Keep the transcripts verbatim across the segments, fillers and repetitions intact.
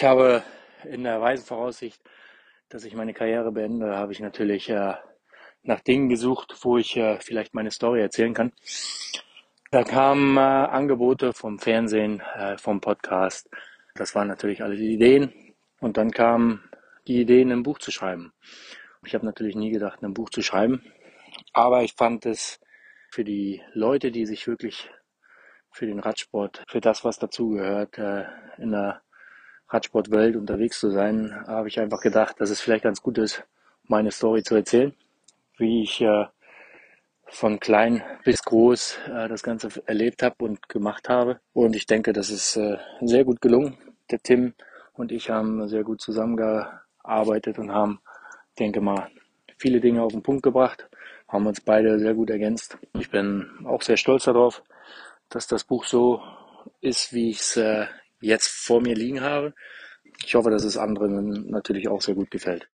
habe in der weisen Voraussicht, dass ich meine Karriere beende, habe ich natürlich äh, nach Dingen gesucht, wo ich äh, vielleicht meine Story erzählen kann. Da kamen äh, Angebote vom Fernsehen, äh, vom Podcast. Das waren natürlich alle die Ideen. Und dann kamen die Ideen, ein Buch zu schreiben. Ich habe natürlich nie gedacht, ein Buch zu schreiben. Aber ich fand es für die Leute, die sich wirklich für den Radsport, für das, was dazugehört, äh, in der Radsportwelt unterwegs zu sein, habe ich einfach gedacht, dass es vielleicht ganz gut ist, meine Story zu erzählen, wie ich äh, von klein bis groß äh, das Ganze erlebt habe und gemacht habe. Und ich denke, das ist äh, sehr gut gelungen. Der Tim und ich haben sehr gut zusammengearbeitet und haben, denke mal, viele Dinge auf den Punkt gebracht, haben uns beide sehr gut ergänzt. Ich bin auch sehr stolz darauf, dass das Buch so ist, wie ich es äh, jetzt vor mir liegen habe. Ich hoffe, dass es anderen natürlich auch sehr gut gefällt.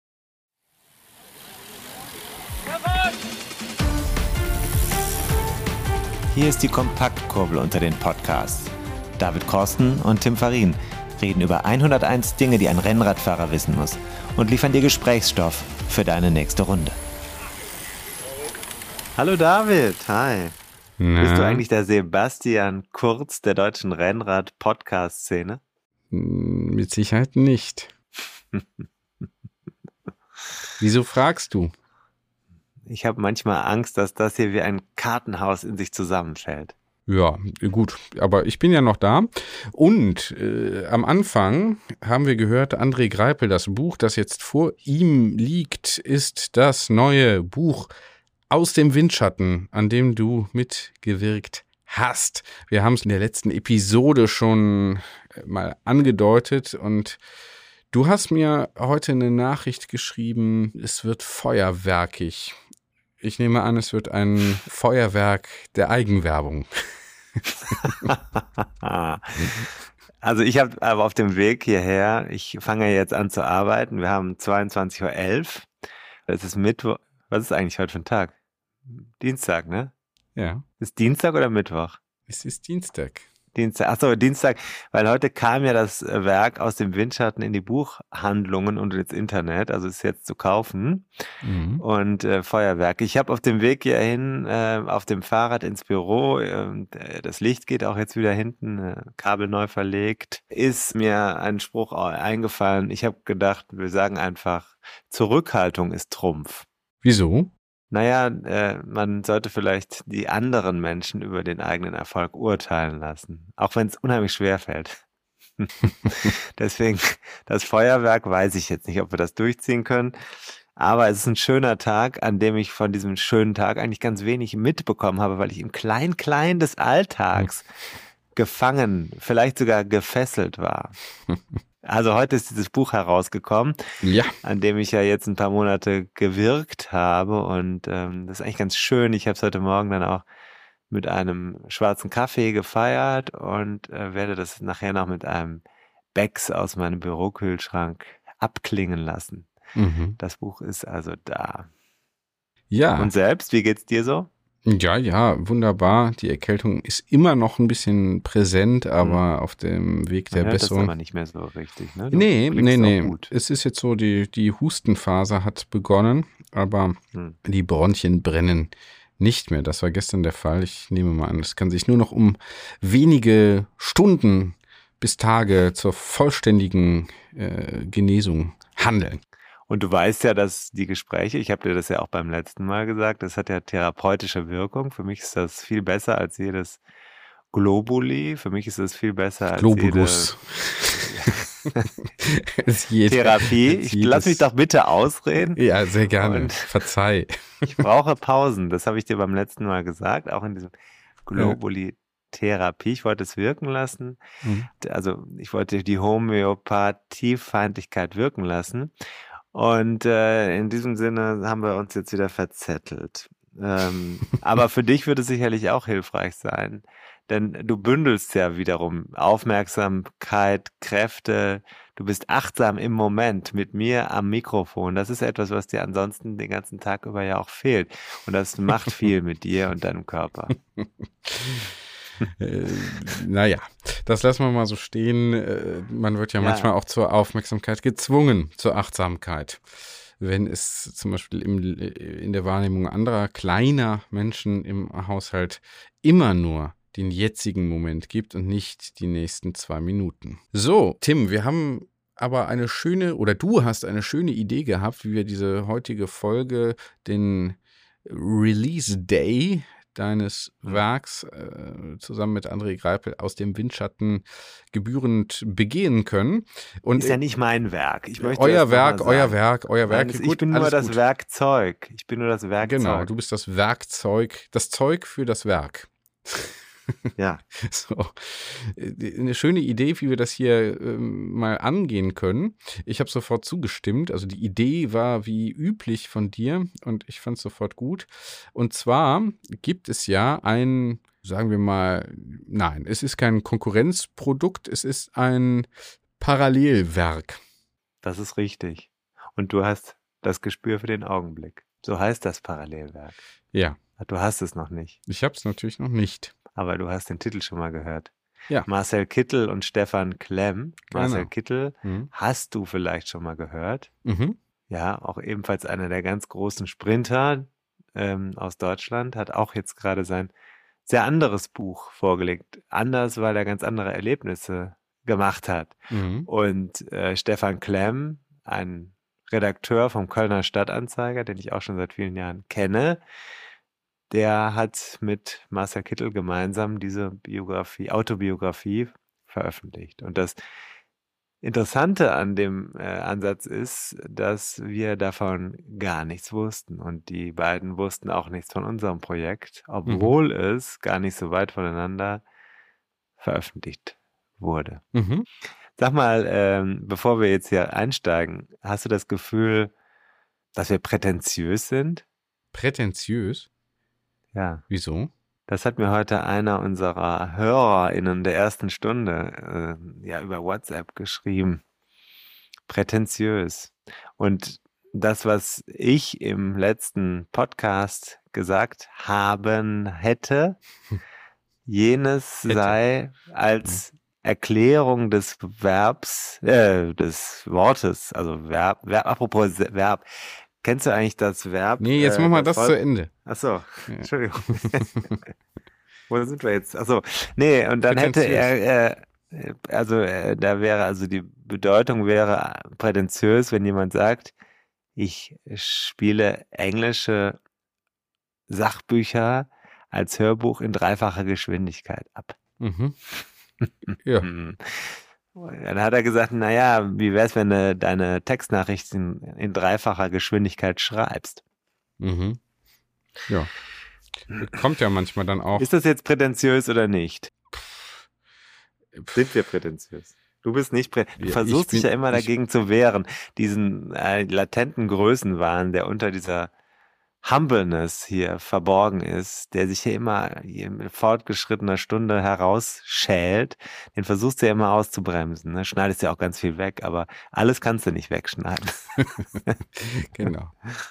Hier ist die Kompaktkurbel unter den Podcasts. David Korsten und Tim Farin reden über hunderteins Dinge, die ein Rennradfahrer wissen muss und liefern dir Gesprächsstoff für deine nächste Runde. Hallo David, hi. Na? Bist du eigentlich der Sebastian Kurz der deutschen Rennrad-Podcast-Szene? Mit Sicherheit nicht. Wieso fragst du? Ich habe manchmal Angst, dass das hier wie ein Kartenhaus in sich zusammenfällt. Ja, gut, aber ich bin ja noch da. Und äh, am Anfang haben wir gehört, André Greipel, das Buch, das jetzt vor ihm liegt, ist das neue Buch Aus dem Windschatten, an dem du mitgewirkt hast. Wir haben es in der letzten Episode schon mal angedeutet und du hast mir heute eine Nachricht geschrieben, es wird feuerwerkig. Ich nehme an, es wird ein Feuerwerk der Eigenwerbung. Also ich habe aber auf dem Weg hierher, ich fange jetzt an zu arbeiten, wir haben zweiundzwanzig Uhr elf, es ist Mittwoch, was ist eigentlich heute für ein Tag? Dienstag, ne? Ja. Ist Dienstag oder Mittwoch? Es ist Dienstag. Dienstag, achso, Dienstag, weil heute kam ja das Werk Aus dem Windschatten in die Buchhandlungen und ins Internet, also ist jetzt zu kaufen. Mhm. Und äh, Feuerwerk. Ich habe auf dem Weg hierhin, äh, auf dem Fahrrad ins Büro, äh, das Licht geht auch jetzt wieder hinten, äh, Kabel neu verlegt, ist mir ein Spruch eingefallen. Ich habe gedacht, wir sagen einfach, Zurückhaltung ist Trumpf. Wieso? Naja, äh, man sollte vielleicht die anderen Menschen über den eigenen Erfolg urteilen lassen, auch wenn es unheimlich schwer fällt. Deswegen, das Feuerwerk weiß ich jetzt nicht, ob wir das durchziehen können, aber es ist ein schöner Tag, an dem ich von diesem schönen Tag eigentlich ganz wenig mitbekommen habe, weil ich im Klein-Klein des Alltags gefangen, vielleicht sogar gefesselt war. Also heute ist dieses Buch herausgekommen, ja, an dem ich ja jetzt ein paar Monate gewirkt habe und ähm, das ist eigentlich ganz schön. Ich habe es heute Morgen dann auch mit einem schwarzen Kaffee gefeiert und äh, werde das nachher noch mit einem Becks aus meinem Bürokühlschrank abklingen lassen. Mhm. Das Buch ist also da. Ja. Und selbst, wie geht's dir so? Ja, ja, wunderbar. Die Erkältung ist immer noch ein bisschen präsent, aber hm. auf dem Weg der Man hört Besserung. Das aber nicht mehr so richtig, ne? Du nee, nee, nee. Gut. Es ist jetzt so, die, die Hustenphase hat begonnen, aber hm. die Bronchien brennen nicht mehr. Das war gestern der Fall. Ich nehme mal an, es kann sich nur noch um wenige Stunden bis Tage zur vollständigen äh, Genesung handeln. Und du weißt ja, dass die Gespräche, ich habe dir das ja auch beim letzten Mal gesagt, das hat ja therapeutische Wirkung. Für mich ist das viel besser als jedes Globuli. Für mich ist das viel besser als Globulus. jede Therapie. Ich lass mich doch bitte ausreden. Ja, sehr gerne. Und verzeih. Ich brauche Pausen. Das habe ich dir beim letzten Mal gesagt, auch in diesem Globuli. Therapie, ich wollte es wirken lassen, mhm. also ich wollte die Homöopathiefeindlichkeit wirken lassen und äh, in diesem Sinne haben wir uns jetzt wieder verzettelt. Ähm, aber für dich würde es sicherlich auch hilfreich sein, denn du bündelst ja wiederum Aufmerksamkeit, Kräfte, du bist achtsam im Moment mit mir am Mikrofon. Das ist etwas, was dir ansonsten den ganzen Tag über ja auch fehlt und das macht viel mit dir und deinem Körper. äh, naja, das lassen wir mal so stehen. Äh, man wird ja, ja manchmal auch zur Aufmerksamkeit gezwungen, zur Achtsamkeit. Wenn es zum Beispiel im, in der Wahrnehmung anderer kleiner Menschen im Haushalt immer nur den jetzigen Moment gibt und nicht die nächsten zwei Minuten. So, Tim, wir haben aber eine schöne, oder du hast eine schöne Idee gehabt, wie wir diese heutige Folge, den Release Day deines Werks äh, zusammen mit André Greipel aus dem Windschatten gebührend begehen können. Und ist ja nicht mein Werk. Ich möchte euer Werk, euer Werk, euer Werk. Nein, gut, ich bin nur das gut. Werkzeug. Ich bin nur das Werkzeug. Genau, du bist das Werkzeug, das Zeug für das Werk. Ja. So. Eine schöne Idee, wie wir das hier ähm, mal angehen können. Ich habe sofort zugestimmt. Also die Idee war wie üblich von dir und ich fand es sofort gut. Und zwar gibt es ja ein, sagen wir mal, nein, es ist kein Konkurrenzprodukt, es ist ein Parallelwerk. Das ist richtig. Und du hast das Gespür für den Augenblick. So heißt das Parallelwerk. Ja. Du hast es noch nicht. Ich habe es natürlich noch nicht. Aber du hast den Titel schon mal gehört. Ja. Marcel Kittel und Stefan Klemm. Marcel genau. Kittel mhm. hast du vielleicht schon mal gehört. Mhm. Ja, auch ebenfalls einer der ganz großen Sprinter ähm, aus Deutschland, hat auch jetzt gerade sein sehr anderes Buch vorgelegt. Anders, weil er ganz andere Erlebnisse gemacht hat. Mhm. Und äh, Stefan Klemm, ein Redakteur vom Kölner Stadtanzeiger, den ich auch schon seit vielen Jahren kenne, der hat mit Marcel Kittel gemeinsam diese Biografie, Autobiografie veröffentlicht. Und das Interessante an dem äh, Ansatz ist, dass wir davon gar nichts wussten. Und die beiden wussten auch nichts von unserem Projekt, obwohl mhm. es gar nicht so weit voneinander veröffentlicht wurde. Mhm. Sag mal, ähm, bevor wir jetzt hier einsteigen, hast du das Gefühl, dass wir prätentiös sind? Prätentiös? Ja. Wieso? Das hat mir heute einer unserer HörerInnen der ersten Stunde äh, ja über WhatsApp geschrieben. Prätentiös. Und das, was ich im letzten Podcast gesagt haben hätte, jenes hätte. sei als Erklärung des Verbs, äh, des Wortes, also Verb, Verb, apropos Verb. Kennst du eigentlich das Verb? Nee, jetzt äh, machen wir das, das zu Ende. Ach so, ja. Entschuldigung. Wo sind wir jetzt? Ach so, nee, und dann hätte er, äh, also äh, da wäre, also die Bedeutung wäre prätentiös, wenn jemand sagt, ich spiele englische Sachbücher als Hörbuch in dreifacher Geschwindigkeit ab. Mhm. Ja. Dann hat er gesagt, naja, wie wär's, wenn du deine Textnachrichten in dreifacher Geschwindigkeit schreibst? Mhm. Ja. Kommt ja manchmal dann auch. Ist das jetzt prätentiös oder nicht? Sind wir prätentiös? Du bist nicht prätentiös. Du ja, versuchst dich ja immer dagegen zu wehren, diesen äh, latenten Größenwahn, der unter dieser Humbleness hier verborgen ist, der sich hier immer hier mit fortgeschrittener Stunde herausschält, den versuchst du ja immer auszubremsen. Ne? Schneidest ja auch ganz viel weg, aber alles kannst du nicht wegschneiden. Genau.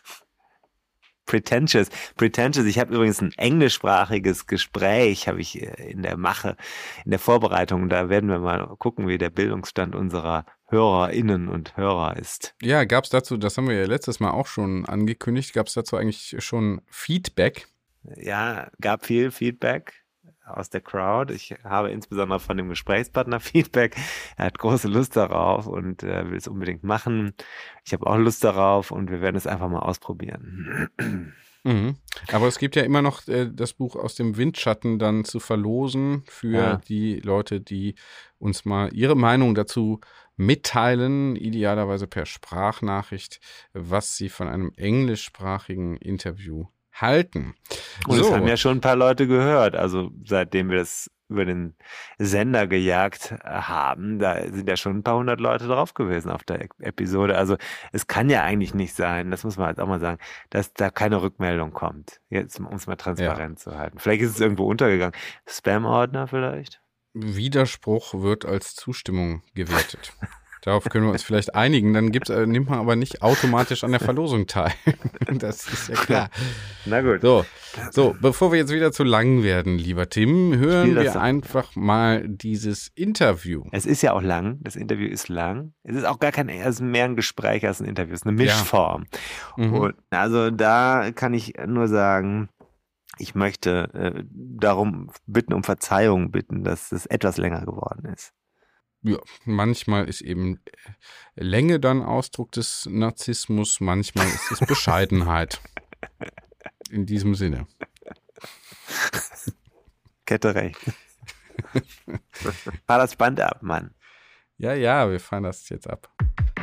Pretentious. Pretentious. Ich habe übrigens ein englischsprachiges Gespräch, habe ich in der Mache, in der Vorbereitung. Da werden wir mal gucken, wie der Bildungsstand unserer HörerInnen und Hörer ist. Ja, gab es dazu, das haben wir ja letztes Mal auch schon angekündigt, gab es dazu eigentlich schon Feedback? Ja, gab viel Feedback aus der Crowd. Ich habe insbesondere von dem Gesprächspartner Feedback. Er hat große Lust darauf und äh, will es unbedingt machen. Ich habe auch Lust darauf und wir werden es einfach mal ausprobieren. Mhm. Aber es gibt ja immer noch äh, das Buch aus dem Windschatten dann zu verlosen für ja. die Leute, die uns mal ihre Meinung dazu mitteilen, idealerweise per Sprachnachricht, was sie von einem englischsprachigen Interview halten. Und so. Das haben ja schon ein paar Leute gehört, also seitdem wir das über den Sender gejagt haben, da sind ja schon ein paar hundert Leute drauf gewesen auf der Episode. Also es kann ja eigentlich nicht sein, das muss man jetzt auch mal sagen, dass da keine Rückmeldung kommt. Jetzt, um es mal transparent ja. zu halten. Vielleicht ist es irgendwo untergegangen. Spam-Ordner vielleicht? Widerspruch wird als Zustimmung gewertet. Darauf können wir uns vielleicht einigen. Dann gibt's, äh, nimmt man aber nicht automatisch an der Verlosung teil. Das ist ja klar. Na gut. So, so, bevor wir jetzt wieder zu lang werden, lieber Tim, hören wir so. einfach mal dieses Interview. Es ist ja auch lang. Das Interview ist lang. Es ist auch gar kein, es ist mehr ein Gespräch als ein Interview. Es ist eine Mischform. Ja. Mhm. Und also da kann ich nur sagen, ich möchte äh, darum bitten, um Verzeihung bitten, dass es etwas länger geworden ist. Ja, manchmal ist eben Länge dann Ausdruck des Narzissmus, manchmal ist es Bescheidenheit. In diesem Sinne. Kette recht. Fahr das Band ab, Mann. Ja, ja, wir fahren das jetzt ab.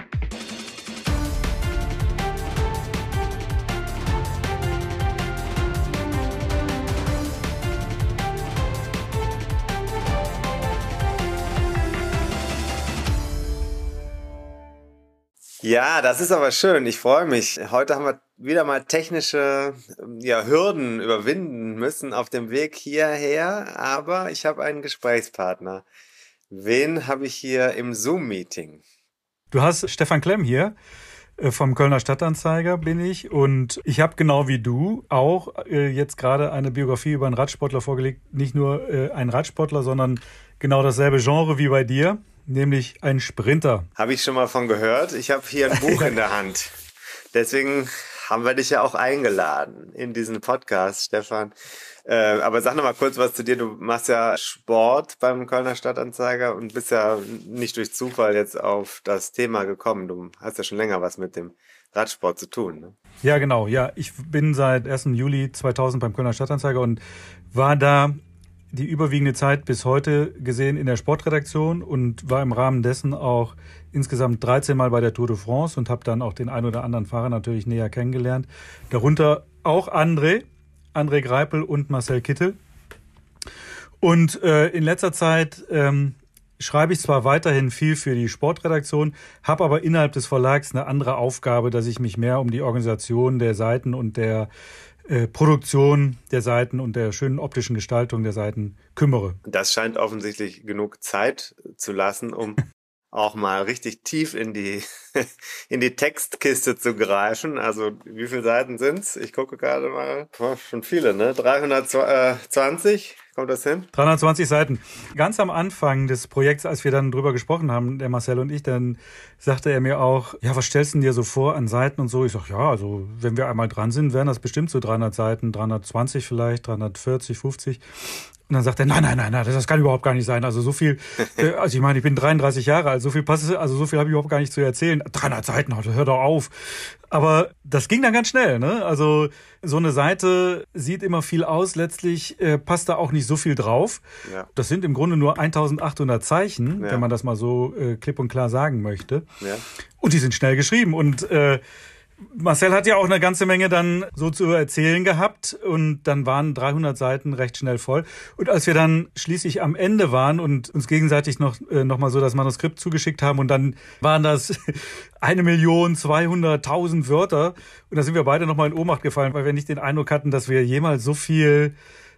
Ja, das ist aber schön. Ich freue mich. Heute haben wir wieder mal technische ja, Hürden überwinden müssen auf dem Weg hierher. Aber ich habe einen Gesprächspartner. Wen habe ich hier im Zoom-Meeting? Du hast Stefan Klemm hier. Vom Kölner Stadtanzeiger bin ich. Und ich habe genau wie du auch äh, jetzt gerade eine Biografie über einen Radsportler vorgelegt. Nicht nur äh, einen Radsportler, sondern genau dasselbe Genre wie bei dir. Nämlich ein Sprinter. Habe ich schon mal von gehört. Ich habe hier ein Buch in der Hand. Deswegen haben wir dich ja auch eingeladen in diesen Podcast, Stefan. Äh, aber sag noch mal kurz was zu dir. Du machst ja Sport beim Kölner Stadtanzeiger und bist ja nicht durch Zufall jetzt auf das Thema gekommen. Du hast ja schon länger was mit dem Radsport zu tun, ne? Ja, genau. Ja, ich bin seit ersten Juli zweitausend beim Kölner Stadtanzeiger und war da die überwiegende Zeit bis heute gesehen in der Sportredaktion und war im Rahmen dessen auch insgesamt dreizehn Mal bei der Tour de France und habe dann auch den ein oder anderen Fahrer natürlich näher kennengelernt. Darunter auch André, André Greipel und Marcel Kittel. Und äh, in letzter Zeit ähm, schreibe ich zwar weiterhin viel für die Sportredaktion, habe aber innerhalb des Verlags eine andere Aufgabe, dass ich mich mehr um die Organisation der Seiten und der Produktion der Seiten und der schönen optischen Gestaltung der Seiten kümmere. Das scheint offensichtlich genug Zeit zu lassen, um auch mal richtig tief in die in die Textkiste zu greifen. Also wie viele Seiten sind's? Ich gucke gerade mal. Oh, schon viele, ne? dreihundertzwanzig? Kommt das hin? dreihundertzwanzig Seiten. Ganz am Anfang des Projekts, als wir dann drüber gesprochen haben, der Marcel und ich, dann sagte er mir auch, ja, was stellst du dir so vor an Seiten und so? Ich sag, ja, also wenn wir einmal dran sind, wären das bestimmt so dreihundert Seiten, dreihundertzwanzig vielleicht, dreihundertvierzig, fünfzig. Und dann sagt er, nein, nein, nein, nein, das kann überhaupt gar nicht sein. Also so viel, also ich meine, ich bin dreiunddreißig Jahre alt, so viel passt, also so viel habe ich überhaupt gar nicht zu erzählen. dreihundert Seiten, hör doch auf. Aber das ging dann ganz schnell, ne? Also so eine Seite sieht immer viel aus, letztlich äh, passt da auch nicht so viel drauf. Ja. Das sind im Grunde nur eintausendachthundert Zeichen, ja, wenn man das mal so äh, klipp und klar sagen möchte. Ja. Und die sind schnell geschrieben und äh, Marcel hat ja auch eine ganze Menge dann so zu erzählen gehabt und dann waren dreihundert Seiten recht schnell voll. Und als wir dann schließlich am Ende waren und uns gegenseitig noch, äh, noch mal so das Manuskript zugeschickt haben und dann waren das eine Million zweihunderttausend Wörter und da sind wir beide noch mal in Ohnmacht gefallen, weil wir nicht den Eindruck hatten, dass wir jemals so viel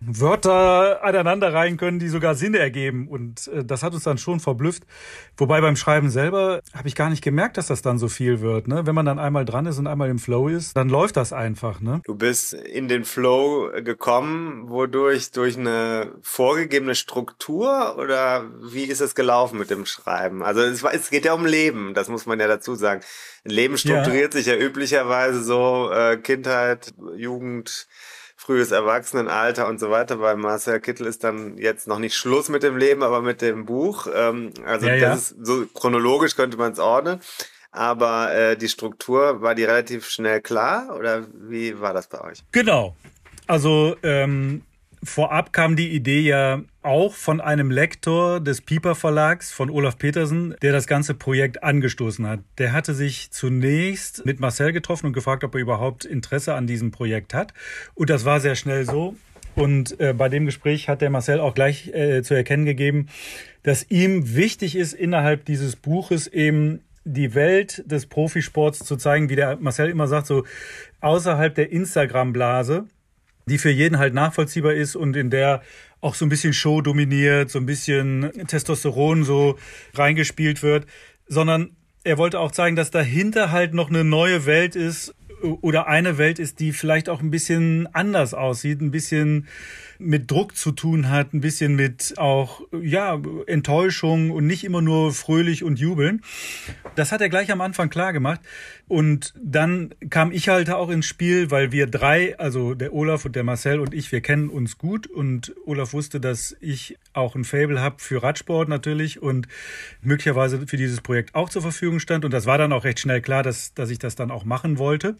Wörter aneinander reihen können, die sogar Sinn ergeben. Und äh, das hat uns dann schon verblüfft. Wobei beim Schreiben selber habe ich gar nicht gemerkt, dass das dann so viel wird. Ne? Wenn man dann einmal dran ist und einmal im Flow ist, dann läuft das einfach. Ne? Du bist in den Flow gekommen, wodurch durch eine vorgegebene Struktur oder wie ist es gelaufen mit dem Schreiben? Also es, es geht ja um Leben, das muss man ja dazu sagen. Ein Leben strukturiert ja sich ja üblicherweise so äh, Kindheit, Jugend, frühes Erwachsenenalter und so weiter. Bei Marcel Kittel ist dann jetzt noch nicht Schluss mit dem Leben, aber mit dem Buch. Ähm, also ja, das ja. ist so chronologisch könnte man es ordnen. Aber äh, die Struktur, war die relativ schnell klar oder wie war das bei euch? Genau. Also ähm, vorab kam die Idee ja auch von einem Lektor des Piper Verlags, von Olaf Petersen, der das ganze Projekt angestoßen hat. Der hatte sich zunächst mit Marcel getroffen und gefragt, ob er überhaupt Interesse an diesem Projekt hat. Und das war sehr schnell so. Und äh, bei dem Gespräch hat der Marcel auch gleich äh, zu erkennen gegeben, dass ihm wichtig ist, innerhalb dieses Buches eben die Welt des Profisports zu zeigen, wie der Marcel immer sagt, so außerhalb der Instagram-Blase, die für jeden halt nachvollziehbar ist und in der auch so ein bisschen Show dominiert, so ein bisschen Testosteron so reingespielt wird, sondern er wollte auch zeigen, dass dahinter halt noch eine neue Welt ist oder eine Welt ist, die vielleicht auch ein bisschen anders aussieht, ein bisschen mit Druck zu tun hat, ein bisschen mit auch, ja, Enttäuschung und nicht immer nur fröhlich und jubeln. Das hat er gleich am Anfang klar gemacht. Und dann kam ich halt auch ins Spiel, weil wir drei, also der Olaf und der Marcel und ich, wir kennen uns gut. Und Olaf wusste, dass ich auch ein Faible habe für Radsport natürlich und möglicherweise für dieses Projekt auch zur Verfügung stand. Und das war dann auch recht schnell klar, dass, dass ich das dann auch machen wollte.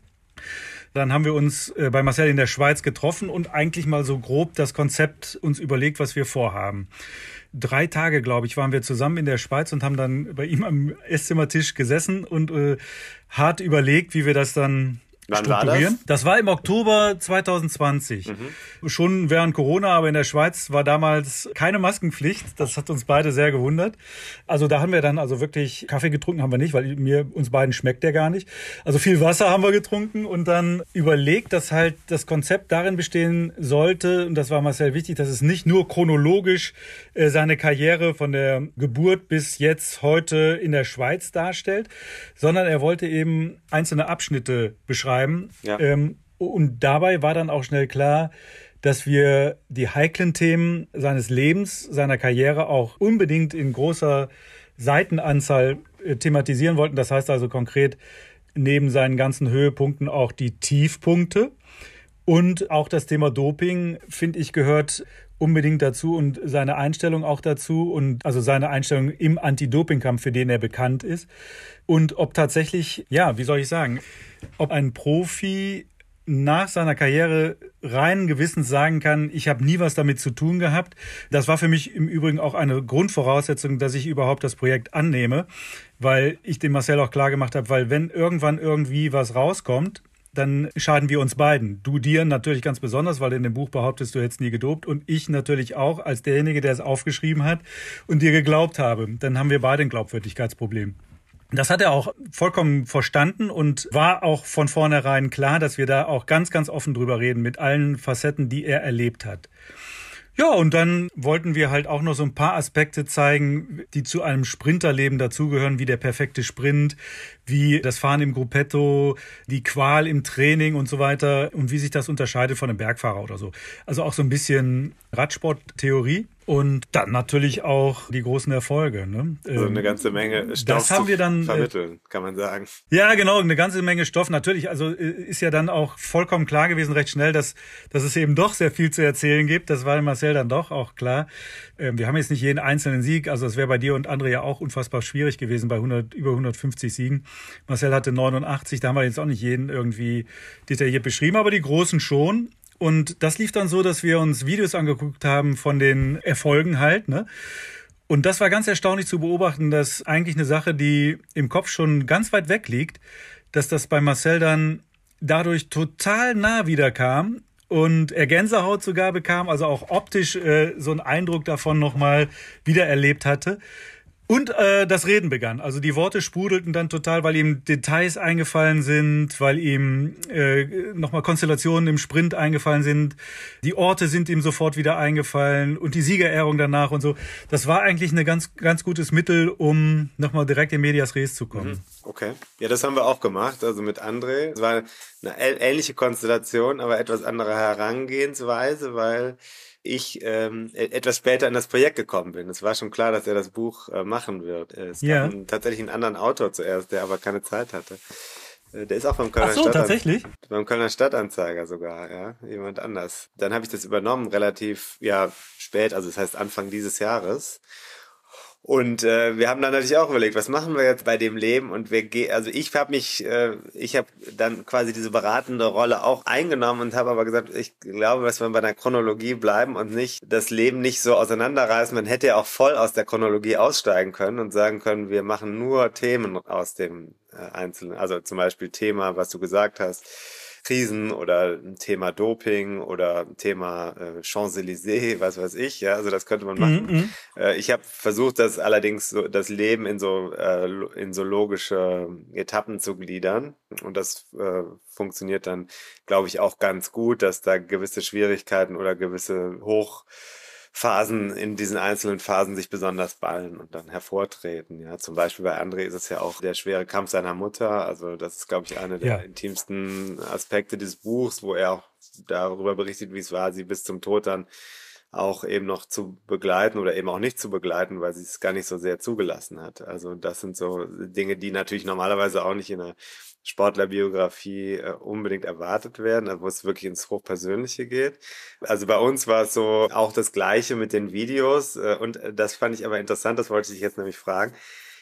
Dann haben wir uns bei Marcel in der Schweiz getroffen und eigentlich mal so grob das Konzept uns überlegt, was wir vorhaben. Drei Tage, glaube ich, waren wir zusammen in der Schweiz und haben dann bei ihm am Esszimmertisch gesessen und äh, hart überlegt, wie wir das dann Wann strukturieren. war das? Das war im Oktober zwanzig zwanzig. Mhm. Schon während Corona, aber in der Schweiz war damals keine Maskenpflicht. Das hat uns beide sehr gewundert. Also da haben wir dann also wirklich Kaffee getrunken, haben wir nicht, weil mir uns beiden schmeckt der gar nicht. Also viel Wasser haben wir getrunken und dann überlegt, dass halt das Konzept darin bestehen sollte, und das war Marcel wichtig, dass es nicht nur chronologisch äh, seine Karriere von der Geburt bis jetzt heute in der Schweiz darstellt, sondern er wollte eben einzelne Abschnitte beschreiben. Ja. Ähm, und dabei war dann auch schnell klar, dass wir die heiklen Themen seines Lebens, seiner Karriere auch unbedingt in großer Seitenanzahl äh, thematisieren wollten. Das heißt also konkret neben seinen ganzen Höhepunkten auch die Tiefpunkte. Und auch das Thema Doping, finde ich, gehört unbedingt dazu und seine Einstellung auch dazu und also seine Einstellung im Anti-Doping-Kampf, für den er bekannt ist. Und ob tatsächlich, ja, wie soll ich sagen, ob ein Profi nach seiner Karriere reinen Gewissens sagen kann, ich habe nie was damit zu tun gehabt. Das war für mich im Übrigen auch eine Grundvoraussetzung, dass ich überhaupt das Projekt annehme, weil ich dem Marcel auch klar gemacht habe, weil wenn irgendwann irgendwie was rauskommt, dann schaden wir uns beiden. Du dir natürlich ganz besonders, weil du in dem Buch behauptest, du hättest nie gedopt, und ich natürlich auch als derjenige, der es aufgeschrieben hat und dir geglaubt habe. Dann haben wir beide ein Glaubwürdigkeitsproblem. Das hat er auch vollkommen verstanden und war auch von vornherein klar, dass wir da auch ganz, ganz offen drüber reden mit allen Facetten, die er erlebt hat. Ja, und dann wollten wir halt auch noch so ein paar Aspekte zeigen, die zu einem Sprinterleben dazugehören, wie der perfekte Sprint, wie das Fahren im Gruppetto, die Qual im Training und so weiter und wie sich das unterscheidet von einem Bergfahrer oder so. Also auch so ein bisschen Radsporttheorie. Und dann natürlich auch die großen Erfolge. Ne? Also eine ganze Menge Stoff das haben wir dann, vermitteln, kann man sagen. Ja, genau, eine ganze Menge Stoff. Natürlich, also ist ja dann auch vollkommen klar gewesen, recht schnell, dass, dass es eben doch sehr viel zu erzählen gibt. Das war Marcel dann doch auch klar. Wir haben jetzt nicht jeden einzelnen Sieg. Also es wäre bei dir und André ja auch unfassbar schwierig gewesen bei hundert, über hundertfünfzig Siegen. Marcel hatte neunundachtzig, da haben wir jetzt auch nicht jeden irgendwie detailliert beschrieben, aber die Großen schon. Und das lief dann so, dass wir uns Videos angeguckt haben von den Erfolgen halt, ne? Und das war ganz erstaunlich zu beobachten, dass eigentlich eine Sache, die im Kopf schon ganz weit weg liegt, dass das bei Marcel dann dadurch total nah wieder kam und er Gänsehaut sogar bekam, also auch optisch äh, so einen Eindruck davon nochmal wiedererlebt hatte. Und äh, das Reden begann. Also die Worte sprudelten dann total, weil ihm Details eingefallen sind, weil ihm äh, nochmal Konstellationen im Sprint eingefallen sind. Die Orte sind ihm sofort wieder eingefallen und die Siegerehrung danach und so. Das war eigentlich ein ganz, ganz gutes Mittel, um nochmal direkt in Medias Res zu kommen. Okay. Ja, das haben wir auch gemacht, also mit André. Es war eine ähnliche Konstellation, aber etwas andere Herangehensweise, weil ich ähm, etwas später in das Projekt gekommen bin. Es war schon klar, dass er das Buch äh, machen wird. Es ja. gab einen, tatsächlich einen anderen Autor zuerst, der aber keine Zeit hatte. Äh, der ist auch beim Kölner Ach so, Stadtan- tatsächlich? beim Kölner Stadtanzeiger sogar, ja, jemand anders. Dann habe ich das übernommen, relativ ja spät, also das heißt Anfang dieses Jahres. Und äh, wir haben dann natürlich auch überlegt, was machen wir jetzt bei dem Leben? Und wir gehen, also ich habe mich, äh, ich habe dann quasi diese beratende Rolle auch eingenommen und habe aber gesagt, ich glaube, dass wir bei der Chronologie bleiben und nicht das Leben nicht so auseinanderreißen. Man hätte ja auch voll aus der Chronologie aussteigen können und sagen können, wir machen nur Themen aus dem äh, Einzelnen. Also zum Beispiel Thema, was du gesagt hast, Krisen oder ein Thema Doping oder ein Thema äh, Champs-Élysées, was weiß ich, ja, also das könnte man machen. Mhm. Äh, ich habe versucht, das allerdings so, das Leben in so äh, in so logische Etappen zu gliedern und das äh, funktioniert dann, glaube ich, auch ganz gut, dass da gewisse Schwierigkeiten oder gewisse hoch Phasen, in diesen einzelnen Phasen sich besonders ballen und dann hervortreten. Ja, zum Beispiel bei André ist es ja auch der schwere Kampf seiner Mutter. Also das ist, glaube ich, einer der Ja. intimsten Aspekte dieses Buchs, wo er auch darüber berichtet, wie es war, sie bis zum Tod dann auch eben noch zu begleiten oder eben auch nicht zu begleiten, weil sie es gar nicht so sehr zugelassen hat. Also das sind so Dinge, die natürlich normalerweise auch nicht in einer Sportlerbiografie äh, unbedingt erwartet werden, also wo es wirklich ins Hochpersönliche geht. Also bei uns war es so auch das Gleiche mit den Videos äh, und äh, das fand ich aber interessant, das wollte ich jetzt nämlich fragen.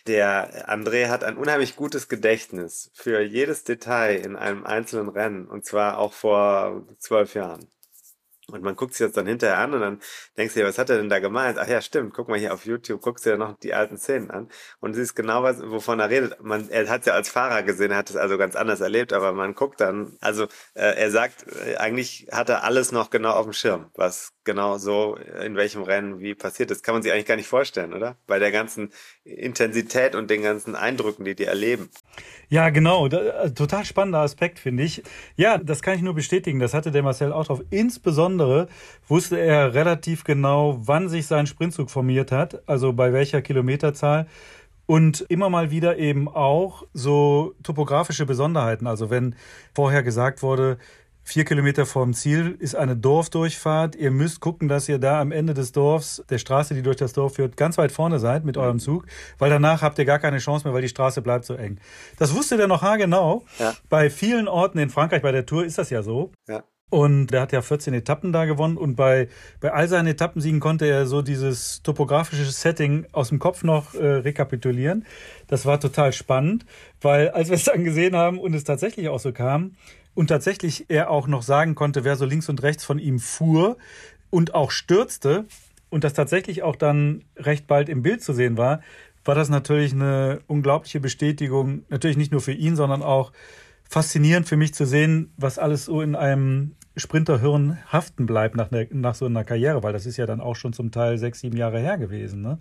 Der André hat ein unheimlich gutes Gedächtnis für jedes Detail in einem einzelnen Rennen und zwar auch vor zwölf Jahren. Und man guckt sich das dann hinterher an und dann denkst du dir, was hat er denn da gemeint? Ach ja, stimmt, guck mal hier auf YouTube, guckst dir noch die alten Szenen an und siehst genau, was, wovon er redet. Man, er hat es ja als Fahrer gesehen, er hat es also ganz anders erlebt, aber man guckt dann, also äh, er sagt, äh, eigentlich hat er alles noch genau auf dem Schirm, was genau so in welchem Rennen wie passiert ist. Kann man sich eigentlich gar nicht vorstellen, oder? Bei der ganzen Intensität und den ganzen Eindrücken, die die erleben. Ja, genau. Da, total spannender Aspekt, finde ich. Ja, das kann ich nur bestätigen. Das hatte der Marcel auch drauf. Insbesondere wusste er relativ genau, wann sich sein Sprintzug formiert hat, also bei welcher Kilometerzahl. Und immer mal wieder eben auch so topografische Besonderheiten. Also wenn vorher gesagt wurde, vier Kilometer vorm Ziel ist eine Dorfdurchfahrt. Ihr müsst gucken, dass ihr da am Ende des Dorfs, der Straße, die durch das Dorf führt, ganz weit vorne seid mit eurem Zug, weil danach habt ihr gar keine Chance mehr, weil die Straße bleibt so eng. Das wusste der noch haargenau. Ja. Bei vielen Orten in Frankreich, bei der Tour ist das ja so. Ja. Und der hat ja vierzehn Etappen da gewonnen und bei, bei all seinen Etappensiegen konnte er so dieses topografische Setting aus dem Kopf noch äh, rekapitulieren. Das war total spannend, weil als wir es dann gesehen haben und es tatsächlich auch so kam und tatsächlich er auch noch sagen konnte, wer so links und rechts von ihm fuhr und auch stürzte und das tatsächlich auch dann recht bald im Bild zu sehen war, war das natürlich eine unglaubliche Bestätigung, natürlich nicht nur für ihn, sondern auch faszinierend für mich zu sehen, was alles so in einem Sprinterhirn haften bleibt nach, ne, nach so einer Karriere, weil das ist ja dann auch schon zum Teil sechs, sieben Jahre her gewesen. Ne?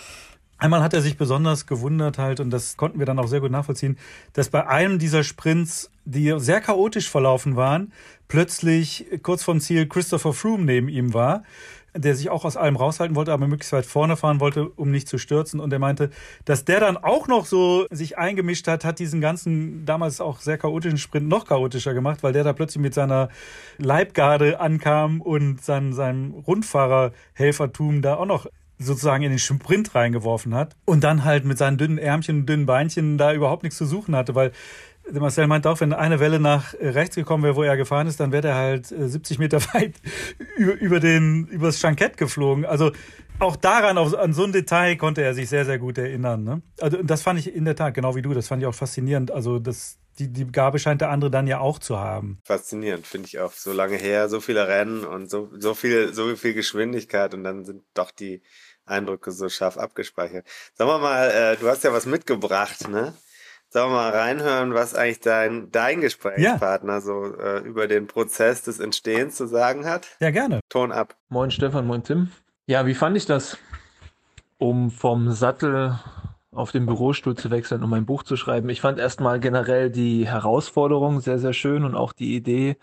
Einmal hat er sich besonders gewundert halt, und das konnten wir dann auch sehr gut nachvollziehen, dass bei einem dieser Sprints, die sehr chaotisch verlaufen waren, plötzlich kurz vorm Ziel Christopher Froome neben ihm war, der sich auch aus allem raushalten wollte, aber möglichst weit vorne fahren wollte, um nicht zu stürzen. Und er meinte, dass der dann auch noch so sich eingemischt hat, hat diesen ganzen damals auch sehr chaotischen Sprint noch chaotischer gemacht, weil der da plötzlich mit seiner Leibgarde ankam und sein, seinem Rundfahrerhelfertum da auch noch sozusagen in den Sprint reingeworfen hat und dann halt mit seinen dünnen Ärmchen und dünnen Beinchen da überhaupt nichts zu suchen hatte, weil der Marcel meint auch, wenn eine Welle nach rechts gekommen wäre, wo er gefahren ist, dann wäre er halt siebzig Meter weit über, über den, übers Schankett geflogen. Also auch daran, auch an so ein Detail konnte er sich sehr, sehr gut erinnern. Ne? Also das fand ich in der Tat, genau wie du, das fand ich auch faszinierend. Also das, die, die Gabe scheint der andere dann ja auch zu haben. Faszinierend, finde ich auch. So lange her, so viele Rennen und so, so viel, so viel Geschwindigkeit und dann sind doch die Eindrücke so scharf abgespeichert. Sagen wir mal, äh, du hast ja was mitgebracht, ne? Sollen wir mal reinhören, was eigentlich dein, dein Gesprächspartner ja. so äh, über den Prozess des Entstehens zu sagen hat? Ja, gerne. Ton ab. Moin Stefan, moin Tim. Ja, wie fand ich das, um vom Sattel auf den Bürostuhl zu wechseln, um ein Buch zu schreiben? Ich fand erstmal generell die Herausforderung sehr, sehr schön und auch die Idee.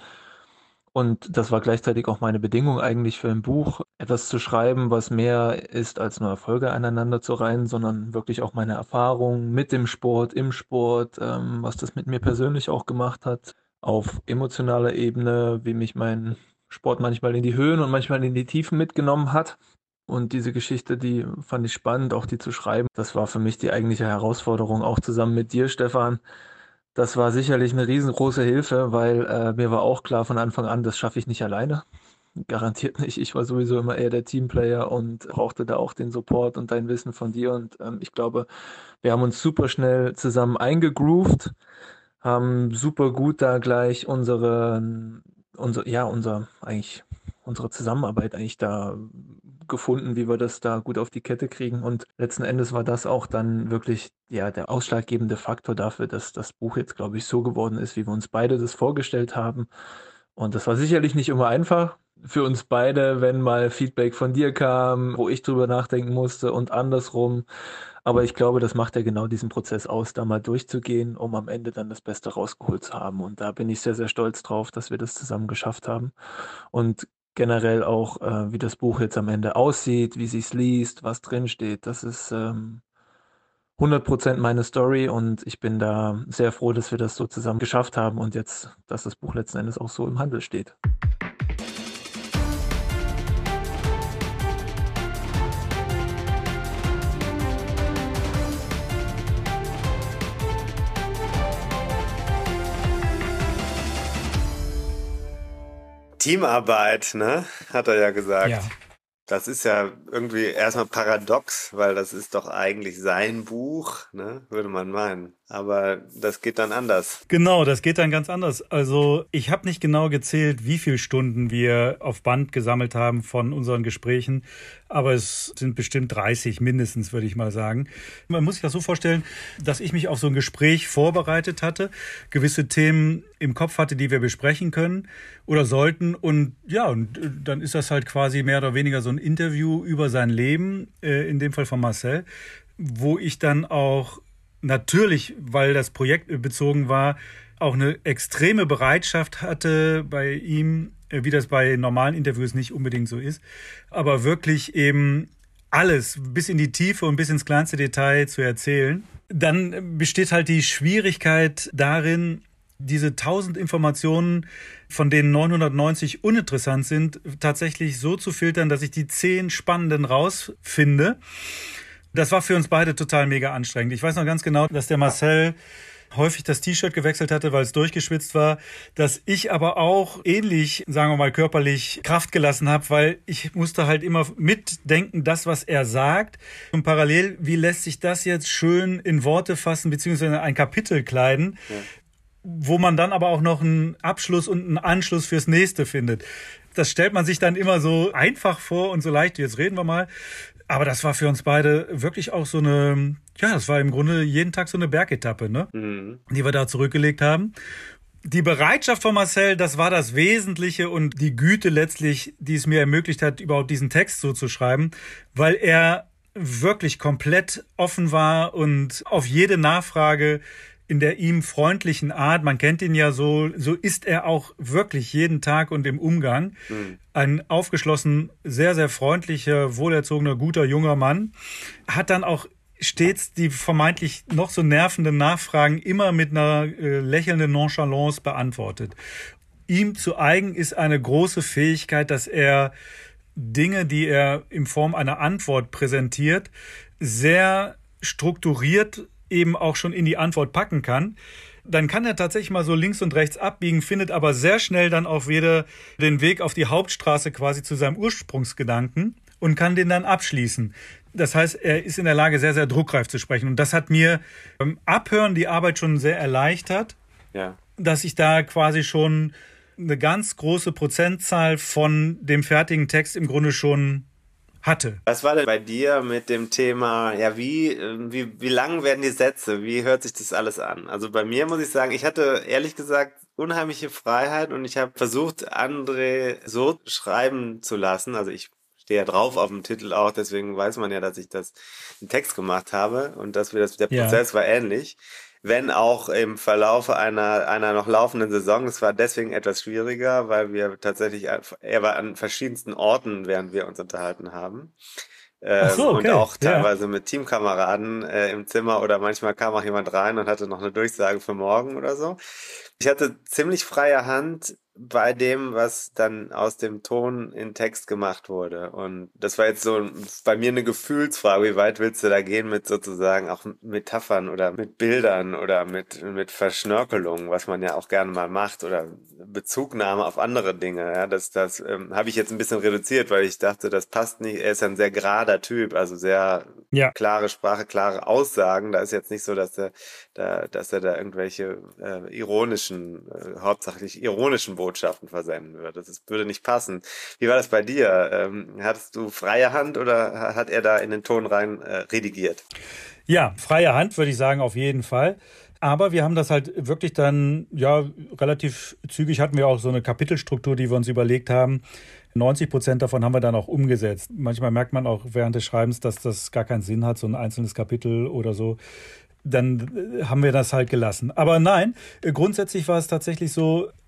Und das war gleichzeitig auch meine Bedingung eigentlich für ein Buch, etwas zu schreiben, was mehr ist als nur Erfolge aneinander zu reihen, sondern wirklich auch meine Erfahrungen mit dem Sport, im Sport, ähm, was das mit mir persönlich auch gemacht hat, auf emotionaler Ebene, wie mich mein Sport manchmal in die Höhen und manchmal in die Tiefen mitgenommen hat. Und diese Geschichte, die fand ich spannend, auch die zu schreiben. Das war für mich die eigentliche Herausforderung, auch zusammen mit dir, Stefan. Das war sicherlich eine riesengroße Hilfe, weil äh, mir war auch klar von Anfang an, das schaffe ich nicht alleine. Garantiert nicht. Ich war sowieso immer eher der Teamplayer und brauchte da auch den Support und dein Wissen von dir. Und ähm, ich glaube, wir haben uns super schnell zusammen eingegroovt, haben super gut da gleich unsere, unsere ja, unser, eigentlich, unsere Zusammenarbeit eigentlich da gefunden, wie wir das da gut auf die Kette kriegen. Und letzten Endes war das auch dann wirklich ja der ausschlaggebende Faktor dafür, dass das Buch jetzt, glaube ich, so geworden ist, wie wir uns beide das vorgestellt haben. Und das war sicherlich nicht immer einfach für uns beide, wenn mal Feedback von dir kam, wo ich drüber nachdenken musste und andersrum. Aber ich glaube, das macht ja genau diesen Prozess aus, da mal durchzugehen, um am Ende dann das Beste rausgeholt zu haben. Und da bin ich sehr, sehr stolz drauf, dass wir das zusammen geschafft haben. Und generell auch, äh, wie das Buch jetzt am Ende aussieht, wie sich's liest, was drinsteht. Das ist ähm, hundert Prozent meine Story und ich bin da sehr froh, dass wir das so zusammen geschafft haben und jetzt, dass das Buch letzten Endes auch so im Handel steht. Teamarbeit, ne? Hat er ja gesagt. Ja. Das ist ja irgendwie erstmal paradox, weil das ist doch eigentlich sein Buch, ne? Würde man meinen. Aber das geht dann anders. Genau, das geht dann ganz anders. Also ich habe nicht genau gezählt, wie viele Stunden wir auf Band gesammelt haben von unseren Gesprächen, aber es sind bestimmt dreißig mindestens, würde ich mal sagen. Man muss sich das so vorstellen, dass ich mich auf so ein Gespräch vorbereitet hatte, gewisse Themen im Kopf hatte, die wir besprechen können oder sollten. Und ja, und dann ist das halt quasi mehr oder weniger so ein Interview über sein Leben, äh, in dem Fall von Marcel, wo ich dann auch natürlich, weil das Projekt bezogen war, auch eine extreme Bereitschaft hatte bei ihm, wie das bei normalen Interviews nicht unbedingt so ist, aber wirklich eben alles bis in die Tiefe und bis ins kleinste Detail zu erzählen. Dann besteht halt die Schwierigkeit darin, diese tausend Informationen, von denen neunhundertneunzig uninteressant sind, tatsächlich so zu filtern, dass ich die zehn spannenden rausfinde. Das war für uns beide total mega anstrengend. Ich weiß noch ganz genau, dass der Marcel häufig das T-Shirt gewechselt hatte, weil es durchgeschwitzt war, dass ich aber auch ähnlich, sagen wir mal, körperlich Kraft gelassen habe, weil ich musste halt immer mitdenken, das, was er sagt. Und parallel, wie lässt sich das jetzt schön in Worte fassen, beziehungsweise ein Kapitel kleiden, ja, wo man dann aber auch noch einen Abschluss und einen Anschluss fürs nächste findet. Das stellt man sich dann immer so einfach vor und so leicht. Jetzt reden wir mal. Aber das war für uns beide wirklich auch so eine, ja, das war im Grunde jeden Tag so eine Bergetappe, ne? Mhm. Die wir da zurückgelegt haben. Die Bereitschaft von Marcel, das war das Wesentliche und die Güte letztlich, die es mir ermöglicht hat, überhaupt diesen Text so zu schreiben, weil er wirklich komplett offen war und auf jede Nachfrage in der ihm freundlichen Art, man kennt ihn ja so, so ist er auch wirklich jeden Tag und im Umgang. Mhm. Ein aufgeschlossen, sehr, sehr freundlicher, wohlerzogener, guter, junger Mann. Hat dann auch stets die vermeintlich noch so nervenden Nachfragen immer mit einer äh, lächelnden Nonchalance beantwortet. Ihm zu eigen ist eine große Fähigkeit, dass er Dinge, die er in Form einer Antwort präsentiert, sehr strukturiert eben auch schon in die Antwort packen kann. Dann kann er tatsächlich mal so links und rechts abbiegen, findet aber sehr schnell dann auch wieder den Weg auf die Hauptstraße quasi zu seinem Ursprungsgedanken und kann den dann abschließen. Das heißt, er ist in der Lage, sehr, sehr druckreif zu sprechen. Und das hat mir beim Abhören die Arbeit schon sehr erleichtert, ja, dass ich da quasi schon eine ganz große Prozentzahl von dem fertigen Text im Grunde schon hatte. Was war denn bei dir mit dem Thema, ja, wie, wie, wie lang werden die Sätze? Wie hört sich das alles an? Also bei mir muss ich sagen, ich hatte ehrlich gesagt unheimliche Freiheit und ich habe versucht, André so schreiben zu lassen. Also ich stehe ja drauf auf dem Titel auch, deswegen weiß man ja, dass ich das einen Text gemacht habe und dass wir das, der Prozess ja. war ähnlich. Wenn auch im Verlauf einer, einer noch laufenden Saison. Es war deswegen etwas schwieriger, weil wir tatsächlich, er war an verschiedensten Orten, während wir uns unterhalten haben. Ach so, okay. Und auch teilweise ja. mit Teamkameraden äh, im Zimmer oder manchmal kam auch jemand rein und hatte noch eine Durchsage für morgen oder so. Ich hatte ziemlich freie Hand bei dem, was dann aus dem Ton in Text gemacht wurde. Und das war jetzt so bei mir eine Gefühlsfrage, wie weit willst du da gehen mit sozusagen auch Metaphern oder mit Bildern oder mit mit Verschnörkelung, was man ja auch gerne mal macht oder Bezugnahme auf andere Dinge. Ja, das das ähm, habe ich jetzt ein bisschen reduziert, weil ich dachte, das passt nicht. Er ist ein sehr gerader Typ, also sehr ja. klare Sprache, klare Aussagen. Da ist jetzt nicht so, dass er da, dass er da irgendwelche äh, ironischen, äh, hauptsächlich ironischen Botschaften versenden würde. Das ist, würde nicht passen. Wie war das bei dir? Ähm, hattest du freie Hand oder hat er da in den Ton rein äh, redigiert? Ja, freie Hand würde ich sagen, auf jeden Fall. Aber wir haben das halt wirklich dann, ja, relativ zügig hatten wir auch so eine Kapitelstruktur, die wir uns überlegt haben. neunzig Prozent davon haben wir dann auch umgesetzt. Manchmal merkt man auch während des Schreibens, dass das gar keinen Sinn hat, so ein einzelnes Kapitel oder so. Dann haben wir das halt gelassen. Aber nein, grundsätzlich war es tatsächlich so,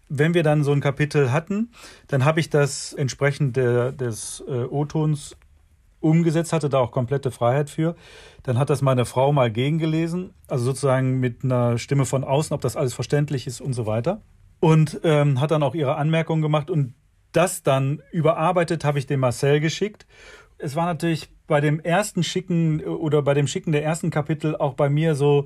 wenn wir dann so ein Kapitel hatten, dann habe ich das entsprechend der, des äh, O-Tons umgesetzt, hatte da auch komplette Freiheit für. Dann hat das meine Frau mal gegengelesen, also sozusagen mit einer Stimme von außen, ob das alles verständlich ist und so weiter. Und ähm, hat dann auch ihre Anmerkungen gemacht und das dann überarbeitet habe ich dem Marcel geschickt. Es war natürlich bei dem ersten Schicken oder bei dem Schicken der ersten Kapitel auch bei mir so,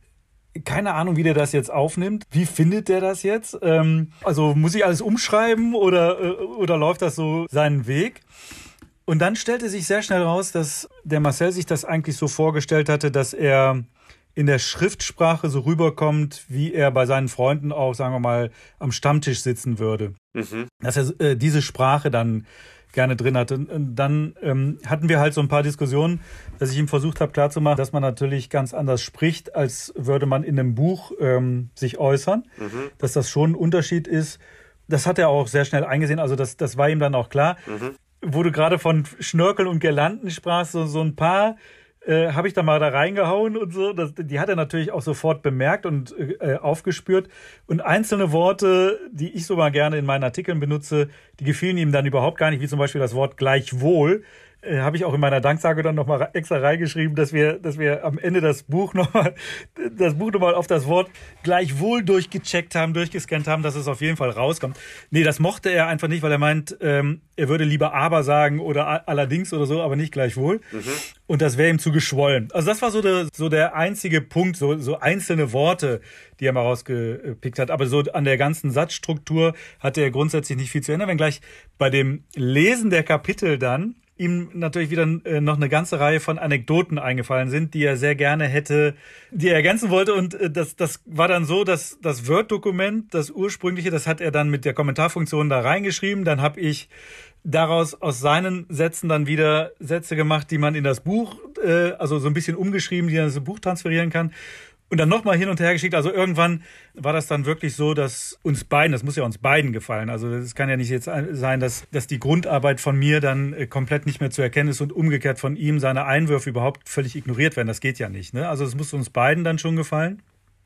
keine Ahnung, wie der das jetzt aufnimmt. Wie findet der das jetzt? Ähm, also muss ich alles umschreiben oder, oder läuft das so seinen Weg? Und dann stellte sich sehr schnell raus, dass der Marcel sich das eigentlich so vorgestellt hatte, dass er in der Schriftsprache so rüberkommt, wie er bei seinen Freunden auch, sagen wir mal, am Stammtisch sitzen würde. Mhm. Dass er äh, diese Sprache dann gerne drin hatte. Und dann ähm, hatten wir halt so ein paar Diskussionen, dass ich ihm versucht habe klarzumachen, dass man natürlich ganz anders spricht, als würde man in einem Buch ähm, sich äußern. Mhm. Dass das schon ein Unterschied ist. Das hat er auch sehr schnell eingesehen. Also das, das war ihm dann auch klar. Mhm. Wo du gerade von Schnörkeln und Girlanden sprachst, so, so ein paar äh, habe ich da mal da reingehauen und so. Das, die hat er natürlich auch sofort bemerkt und äh, aufgespürt. Und einzelne Worte, die ich so mal gerne in meinen Artikeln benutze, die gefielen ihm dann überhaupt gar nicht, wie zum Beispiel das Wort gleichwohl. Äh, habe ich auch in meiner Danksage dann nochmal extra reingeschrieben, dass wir, dass wir am Ende das Buch nochmal, das Buch nochmal auf das Wort gleichwohl durchgecheckt haben, durchgescannt haben, dass es auf jeden Fall rauskommt. Nee, das mochte er einfach nicht, weil er meint, ähm, er würde lieber aber sagen oder allerdings oder so, aber nicht gleichwohl. Mhm. Und das wäre ihm zu geschwollen. Also das war so der, so der einzige Punkt, so, so einzelne Worte, die er mal rausgepickt hat. Aber so an der ganzen Satzstruktur hatte er grundsätzlich nicht viel zu ändern, wenngleich bei dem Lesen der Kapitel dann ihm natürlich wieder äh, noch eine ganze Reihe von Anekdoten eingefallen sind, die er sehr gerne hätte, die er ergänzen wollte. Und äh, das, das war dann so, dass das Word-Dokument, das ursprüngliche, das hat er dann mit der Kommentarfunktion da reingeschrieben. Dann habe ich daraus aus seinen Sätzen dann wieder Sätze gemacht, die man in das Buch, äh, also so ein bisschen umgeschrieben, die er in das Buch transferieren kann. Und dann nochmal hin und her geschickt. Also irgendwann war das dann wirklich so, dass uns beiden, das muss ja uns beiden gefallen. Also es kann ja nicht jetzt sein, dass, dass die Grundarbeit von mir dann komplett nicht mehr zu erkennen ist und umgekehrt von ihm seine Einwürfe überhaupt völlig ignoriert werden. Das geht ja nicht, ne? Also es muss uns beiden dann schon gefallen.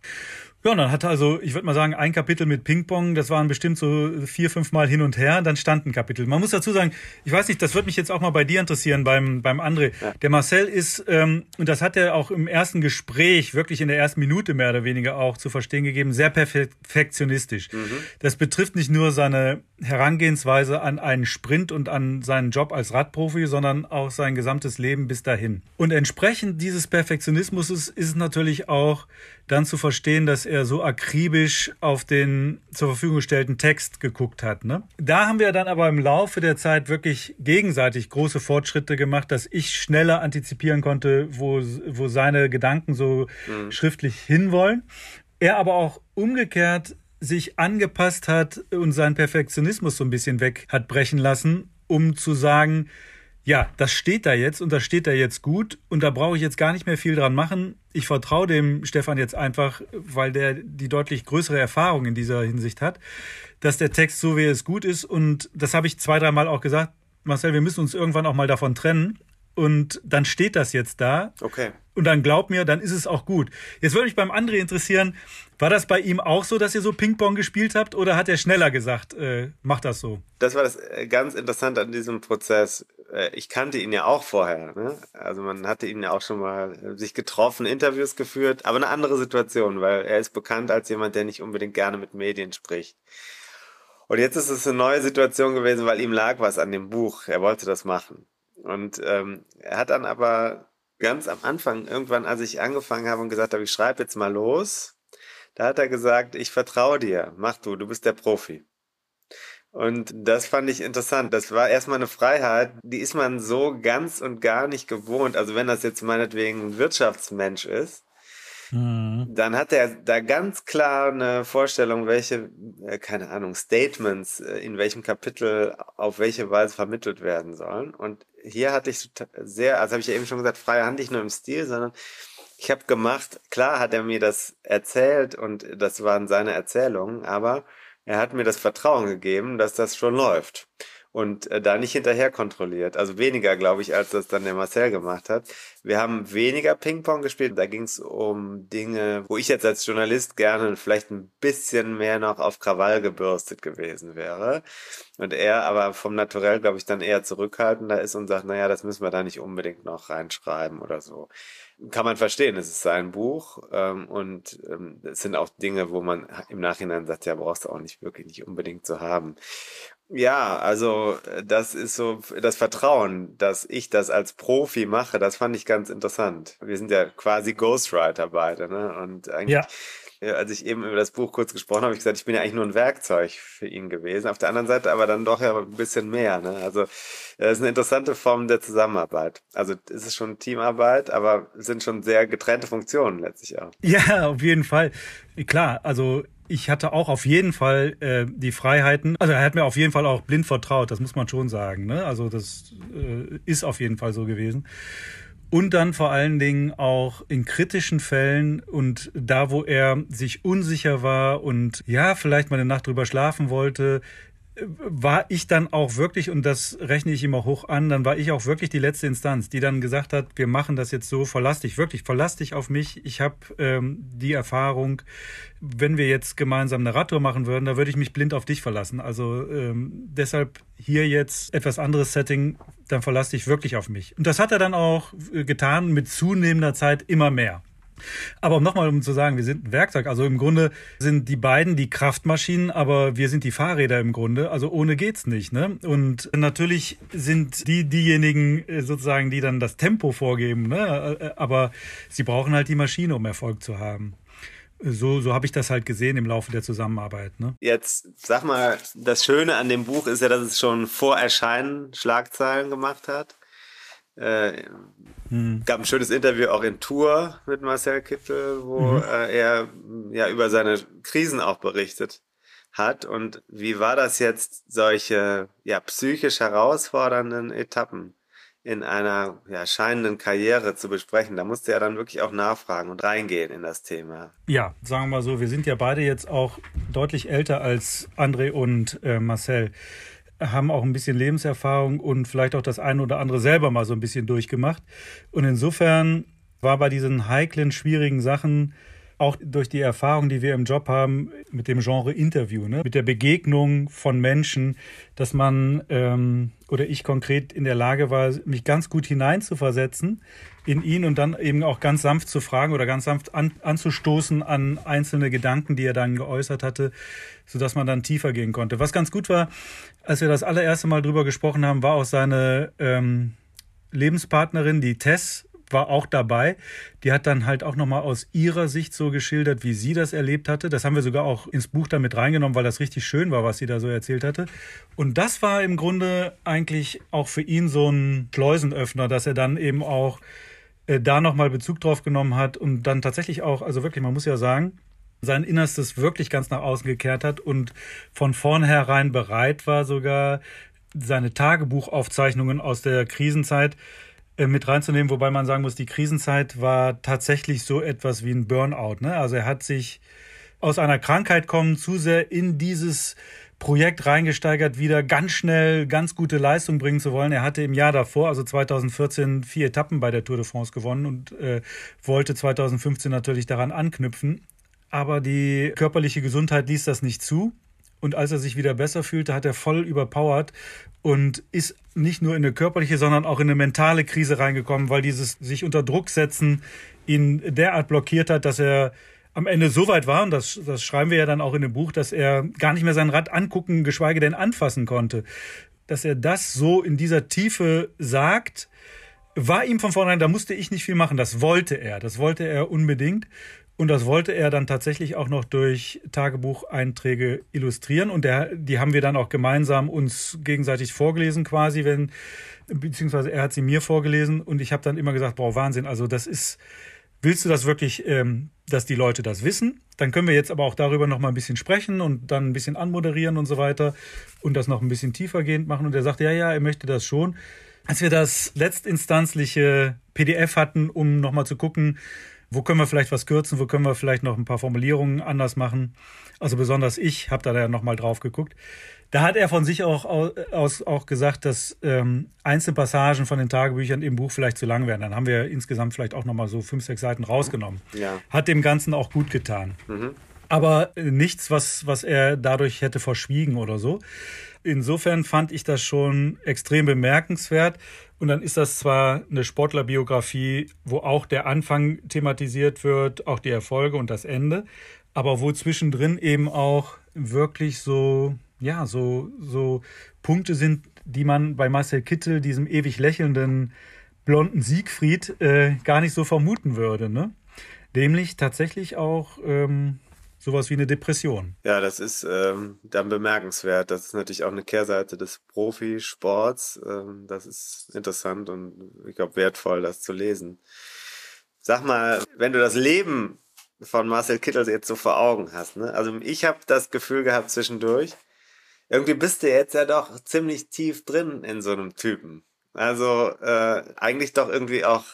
Ja, und dann hatte also, ich würde mal sagen, ein Kapitel mit Ping-Pong, das waren bestimmt so vier, fünf Mal hin und her, dann stand ein Kapitel. Man muss dazu sagen, ich weiß nicht, das würde mich jetzt auch mal bei dir interessieren, beim beim André. Ja. Der Marcel ist, ähm, und das hat er auch im ersten Gespräch, wirklich in der ersten Minute mehr oder weniger auch zu verstehen gegeben, sehr perfektionistisch. Mhm. Das betrifft nicht nur seine Herangehensweise an einen Sprint und an seinen Job als Radprofi, sondern auch sein gesamtes Leben bis dahin. Und entsprechend dieses Perfektionismus ist, ist es natürlich auch dann zu verstehen, dass er so akribisch auf den zur Verfügung gestellten Text geguckt hat. Ne? Da haben wir dann aber im Laufe der Zeit wirklich gegenseitig große Fortschritte gemacht, dass ich schneller antizipieren konnte, wo, wo seine Gedanken so mhm. schriftlich hinwollen. Er aber auch umgekehrt sich angepasst hat und seinen Perfektionismus so ein bisschen weg hat brechen lassen, um zu sagen, ja, das steht da jetzt und das steht da jetzt gut und da brauche ich jetzt gar nicht mehr viel dran machen. Ich vertraue dem Stefan jetzt einfach, weil der die deutlich größere Erfahrung in dieser Hinsicht hat, dass der Text so, wie es gut ist. Und das habe ich zwei, dreimal auch gesagt, Marcel, wir müssen uns irgendwann auch mal davon trennen. Und dann steht das jetzt da. Okay. Und dann glaub mir, dann ist es auch gut. Jetzt würde mich beim André interessieren, war das bei ihm auch so, dass ihr so Ping-Pong gespielt habt oder hat er schneller gesagt, äh, mach das so? Das war das ganz Interessante an diesem Prozess. Ich kannte ihn ja auch vorher. Ne? Also man hatte ihn ja auch schon mal sich getroffen, Interviews geführt, aber eine andere Situation, weil er ist bekannt als jemand, der nicht unbedingt gerne mit Medien spricht. Und jetzt ist es eine neue Situation gewesen, weil ihm lag was an dem Buch. Er wollte das machen. Und ähm, er hat dann aber ganz am Anfang, irgendwann, als ich angefangen habe und gesagt habe, ich schreibe jetzt mal los, da hat er gesagt, ich vertraue dir, mach du, du bist der Profi. Und das fand ich interessant. Das war erstmal eine Freiheit, die ist man so ganz und gar nicht gewohnt. Also wenn das jetzt meinetwegen ein Wirtschaftsmensch ist, mhm. dann hat er da ganz klar eine Vorstellung, welche, keine Ahnung, Statements in welchem Kapitel auf welche Weise vermittelt werden sollen. Und hier hatte ich sehr, also habe ich ja eben schon gesagt, freie Hand, nicht nur im Stil, sondern ich habe gemacht, klar hat er mir das erzählt und das waren seine Erzählungen, aber er hat mir das Vertrauen gegeben, dass das schon läuft. und äh, da nicht hinterher kontrolliert. Also weniger, glaube ich, als das dann der Marcel gemacht hat. Wir haben weniger Ping-Pong gespielt. Da ging es um Dinge, wo ich jetzt als Journalist gerne vielleicht ein bisschen mehr noch auf Krawall gebürstet gewesen wäre. Und er aber vom Naturell, glaube ich, dann eher zurückhaltender ist und sagt, naja, das müssen wir da nicht unbedingt noch reinschreiben oder so. Kann man verstehen, es ist sein Buch ähm, und ähm, es sind auch Dinge, wo man im Nachhinein sagt, ja, brauchst du auch nicht wirklich nicht unbedingt zu haben. Ja, also das ist so das Vertrauen, dass ich das als Profi mache, das fand ich ganz interessant. Wir sind ja quasi Ghostwriter beide, ne? Und eigentlich, ja. als ich eben über das Buch kurz gesprochen habe, habe ich gesagt, ich bin ja eigentlich nur ein Werkzeug für ihn gewesen. Auf der anderen Seite aber dann doch ja ein bisschen mehr, ne? Also das ist eine interessante Form der Zusammenarbeit. Also es ist schon Teamarbeit, aber es sind schon sehr getrennte Funktionen letztlich auch. Ja, auf jeden Fall. Klar, also ich hatte auch auf jeden Fall äh, die Freiheiten. Also er hat mir auf jeden Fall auch blind vertraut, das muss man schon sagen, ne? Also das äh, ist auf jeden Fall so gewesen. Und dann vor allen Dingen auch in kritischen Fällen und da, wo er sich unsicher war und ja, vielleicht mal eine Nacht drüber schlafen wollte, war ich dann auch wirklich, und das rechne ich ihm auch hoch an, dann war ich auch wirklich die letzte Instanz, die dann gesagt hat, wir machen das jetzt so, verlass dich, wirklich, verlass dich auf mich. Ich habe ähm, die Erfahrung, wenn wir jetzt gemeinsam eine Radtour machen würden, da würde ich mich blind auf dich verlassen. Also ähm, deshalb hier jetzt etwas anderes Setting, dann verlass dich wirklich auf mich. Und das hat er dann auch getan, mit zunehmender Zeit immer mehr. Aber nochmal, um zu sagen, wir sind ein Werkzeug. Also im Grunde sind die beiden die Kraftmaschinen, aber wir sind die Fahrräder im Grunde. Also ohne geht's nicht, ne? Und natürlich sind die diejenigen sozusagen, die dann das Tempo vorgeben, ne? Aber sie brauchen halt die Maschine, um Erfolg zu haben. So, so habe ich das halt gesehen im Laufe der Zusammenarbeit, ne? Jetzt sag mal, das Schöne an dem Buch ist ja, dass es schon vor Erscheinen Schlagzeilen gemacht hat. Äh, hm. Gab ein schönes Interview auch in Tour mit Marcel Kittel, wo mhm. äh, er ja über seine Krisen auch berichtet hat. Und wie war das jetzt, solche ja psychisch herausfordernden Etappen in einer ja, scheinenden Karriere zu besprechen? Da musste er dann wirklich auch nachfragen und reingehen in das Thema. Ja, sagen wir mal so, wir sind ja beide jetzt auch deutlich älter als André und äh, Marcel. Haben auch ein bisschen Lebenserfahrung und vielleicht auch das eine oder andere selber mal so ein bisschen durchgemacht. Und insofern war bei diesen heiklen, schwierigen Sachen auch durch die Erfahrung, die wir im Job haben, mit dem Genre Interview, ne, mit der Begegnung von Menschen, dass man ähm, oder ich konkret in der Lage war, mich ganz gut hineinzuversetzen in ihn und dann eben auch ganz sanft zu fragen oder ganz sanft an, anzustoßen an einzelne Gedanken, die er dann geäußert hatte, sodass man dann tiefer gehen konnte. Was ganz gut war, als wir das allererste Mal drüber gesprochen haben, war auch seine ähm, Lebenspartnerin, die Tess, war auch dabei. Die hat dann halt auch nochmal aus ihrer Sicht so geschildert, wie sie das erlebt hatte. Das haben wir sogar auch ins Buch damit reingenommen, weil das richtig schön war, was sie da so erzählt hatte. Und das war im Grunde eigentlich auch für ihn so ein Schleusenöffner, dass er dann eben auch äh, da nochmal Bezug drauf genommen hat und dann tatsächlich auch, also wirklich, man muss ja sagen, sein Innerstes wirklich ganz nach außen gekehrt hat und von vornherein bereit war, sogar seine Tagebuchaufzeichnungen aus der Krisenzeit mit reinzunehmen, wobei man sagen muss, die Krisenzeit war tatsächlich so etwas wie ein Burnout, ne? Also er hat sich aus einer Krankheit kommen, zu sehr in dieses Projekt reingesteigert, wieder ganz schnell ganz gute Leistung bringen zu wollen. Er hatte im Jahr davor, also zweitausendvierzehn, vier Etappen bei der Tour de France gewonnen und äh, wollte zweitausendfünfzehn natürlich daran anknüpfen. Aber die körperliche Gesundheit ließ das nicht zu. Und als er sich wieder besser fühlte, hat er voll überpowert und ist nicht nur in eine körperliche, sondern auch in eine mentale Krise reingekommen, weil dieses sich unter Druck setzen ihn derart blockiert hat, dass er am Ende so weit war, und das, das schreiben wir ja dann auch in dem Buch, dass er gar nicht mehr sein Rad angucken, geschweige denn anfassen konnte. Dass er das so in dieser Tiefe sagt, war ihm von vornherein, da musste ich nicht viel machen, das wollte er, das wollte er unbedingt. Und das wollte er dann tatsächlich auch noch durch Tagebucheinträge illustrieren. Und der, die haben wir dann auch gemeinsam uns gegenseitig vorgelesen quasi, wenn, beziehungsweise er hat sie mir vorgelesen. Und ich habe dann immer gesagt, boah, Wahnsinn, also das ist, willst du das wirklich, ähm, dass die Leute das wissen? Dann können wir jetzt aber auch darüber noch mal ein bisschen sprechen und dann ein bisschen anmoderieren und so weiter und das noch ein bisschen tiefergehend machen. Und er sagte, ja, ja, er möchte das schon. Als wir das letztinstanzliche P D F hatten, um noch mal zu gucken, wo können wir vielleicht was kürzen, wo können wir vielleicht noch ein paar Formulierungen anders machen. Also besonders ich habe da ja nochmal drauf geguckt. Da hat er von sich auch aus auch gesagt, dass ähm, einzelne Passagen von den Tagebüchern im Buch vielleicht zu lang werden. Dann haben wir insgesamt vielleicht auch nochmal so fünf, sechs Seiten rausgenommen. Ja. Hat dem Ganzen auch gut getan. Mhm. Aber nichts, was, was er dadurch hätte verschwiegen oder so. Insofern fand ich das schon extrem bemerkenswert. Und dann ist das zwar eine Sportlerbiografie, wo auch der Anfang thematisiert wird, auch die Erfolge und das Ende, aber wo zwischendrin eben auch wirklich so, ja, so, so Punkte sind, die man bei Marcel Kittel, diesem ewig lächelnden, blonden Siegfried, äh, gar nicht so vermuten würde, ne? Nämlich tatsächlich auch ähm, sowas wie eine Depression. Ja, das ist ähm, dann bemerkenswert. Das ist natürlich auch eine Kehrseite des Profisports. Ähm, das ist interessant und ich glaube wertvoll, das zu lesen. Sag mal, wenn du das Leben von Marcel Kittel jetzt so vor Augen hast, ne? Also ich habe das Gefühl gehabt zwischendurch, irgendwie bist du jetzt ja doch ziemlich tief drin in so einem Typen. Also äh, eigentlich doch irgendwie auch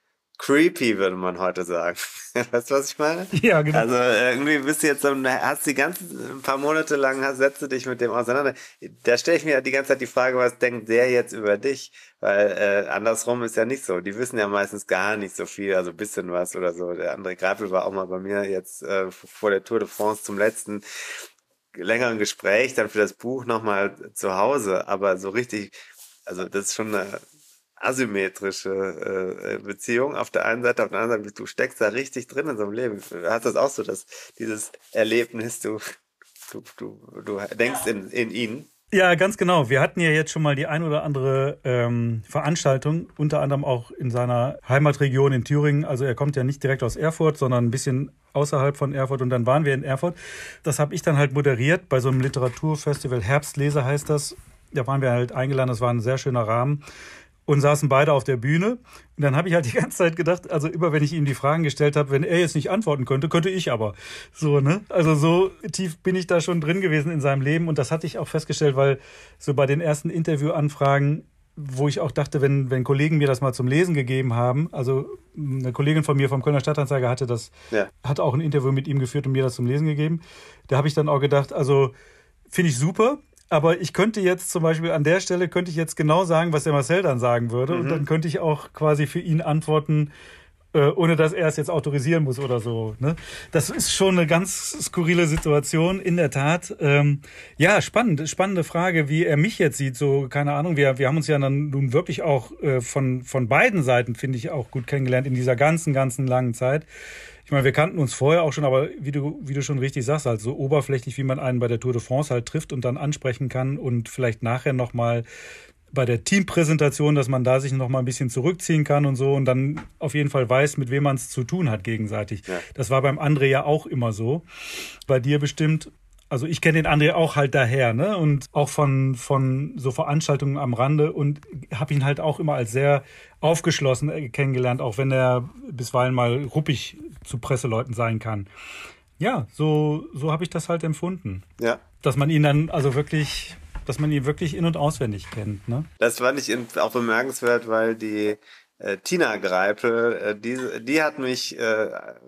creepy, würde man heute sagen. Weißt du, was ich meine? Ja, genau. Also irgendwie bist du jetzt so, hast die ganzen ein paar Monate lang, hast, setzt du dich mit dem auseinander. Da stelle ich mir die ganze Zeit die Frage, was denkt der jetzt über dich? Weil äh, andersrum ist ja nicht so. Die wissen ja meistens gar nicht so viel, also ein bisschen was oder so. Der André Greipel war auch mal bei mir jetzt äh, vor der Tour de France zum letzten längeren Gespräch, dann für das Buch nochmal zu Hause. Aber so richtig, also das ist schon eine asymmetrische äh, Beziehung auf der einen Seite, auf der anderen Seite, du steckst da richtig drin in so einem Leben. Du hast das auch so, dass dieses Erlebnis, du, du, du, du denkst in, in ihn. Ja, ganz genau. Wir hatten ja jetzt schon mal die ein oder andere ähm, Veranstaltung, unter anderem auch in seiner Heimatregion in Thüringen. Also er kommt ja nicht direkt aus Erfurt, sondern ein bisschen außerhalb von Erfurt. Und dann waren wir in Erfurt. Das habe ich dann halt moderiert bei so einem Literaturfestival. Herbstleser heißt das. Da waren wir halt eingeladen. Das war ein sehr schöner Rahmen. Und saßen beide auf der Bühne. Und dann habe ich halt die ganze Zeit gedacht, also immer wenn ich ihm die Fragen gestellt habe, wenn er jetzt nicht antworten könnte, könnte ich aber. So, ne? Also so tief bin ich da schon drin gewesen in seinem Leben. Und das hatte ich auch festgestellt, weil so bei den ersten Interviewanfragen, wo ich auch dachte, wenn, wenn Kollegen mir das mal zum Lesen gegeben haben, also eine Kollegin von mir vom Kölner Stadtanzeiger hatte das, ja. hat auch ein Interview mit ihm geführt und mir das zum Lesen gegeben. Da habe ich dann auch gedacht, also finde ich super. Aber ich könnte jetzt zum Beispiel an der Stelle, könnte ich jetzt genau sagen, was der Marcel dann sagen würde. Mhm. Und dann könnte ich auch quasi für ihn antworten, äh, ohne dass er es jetzt autorisieren muss oder so. Ne? Das ist schon eine ganz skurrile Situation, in der Tat. Ähm, ja, spannend, spannende Frage, wie er mich jetzt sieht. So, keine Ahnung, wir, wir haben uns ja dann nun wirklich auch äh, von, von beiden Seiten, finde ich, auch gut kennengelernt in dieser ganzen, ganzen langen Zeit. Ich meine, wir kannten uns vorher auch schon, aber wie du, wie du schon richtig sagst, halt so oberflächlich, wie man einen bei der Tour de France halt trifft und dann ansprechen kann und vielleicht nachher nochmal bei der Teampräsentation, dass man da sich nochmal ein bisschen zurückziehen kann und so und dann auf jeden Fall weiß, mit wem man es zu tun hat gegenseitig. Ja. Das war beim André ja auch immer so. Bei dir bestimmt. Also ich kenne den André auch halt daher, ne? Und auch von, von so Veranstaltungen am Rande und habe ihn halt auch immer als sehr aufgeschlossen kennengelernt, auch wenn er bisweilen mal ruppig zu Presseleuten sein kann. Ja, so, so habe ich das halt empfunden. Ja. Dass man ihn dann also wirklich, dass man ihn wirklich in- und auswendig kennt, ne? Das fand ich auch bemerkenswert, weil die äh, Tina Greipel, äh, die, die hat mich... Äh,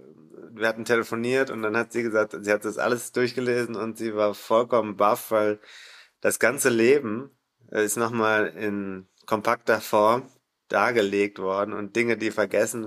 wir hatten telefoniert und dann hat sie gesagt, sie hat das alles durchgelesen und sie war vollkommen baff, weil das ganze Leben ist nochmal in kompakter Form dargelegt worden und Dinge, die vergessen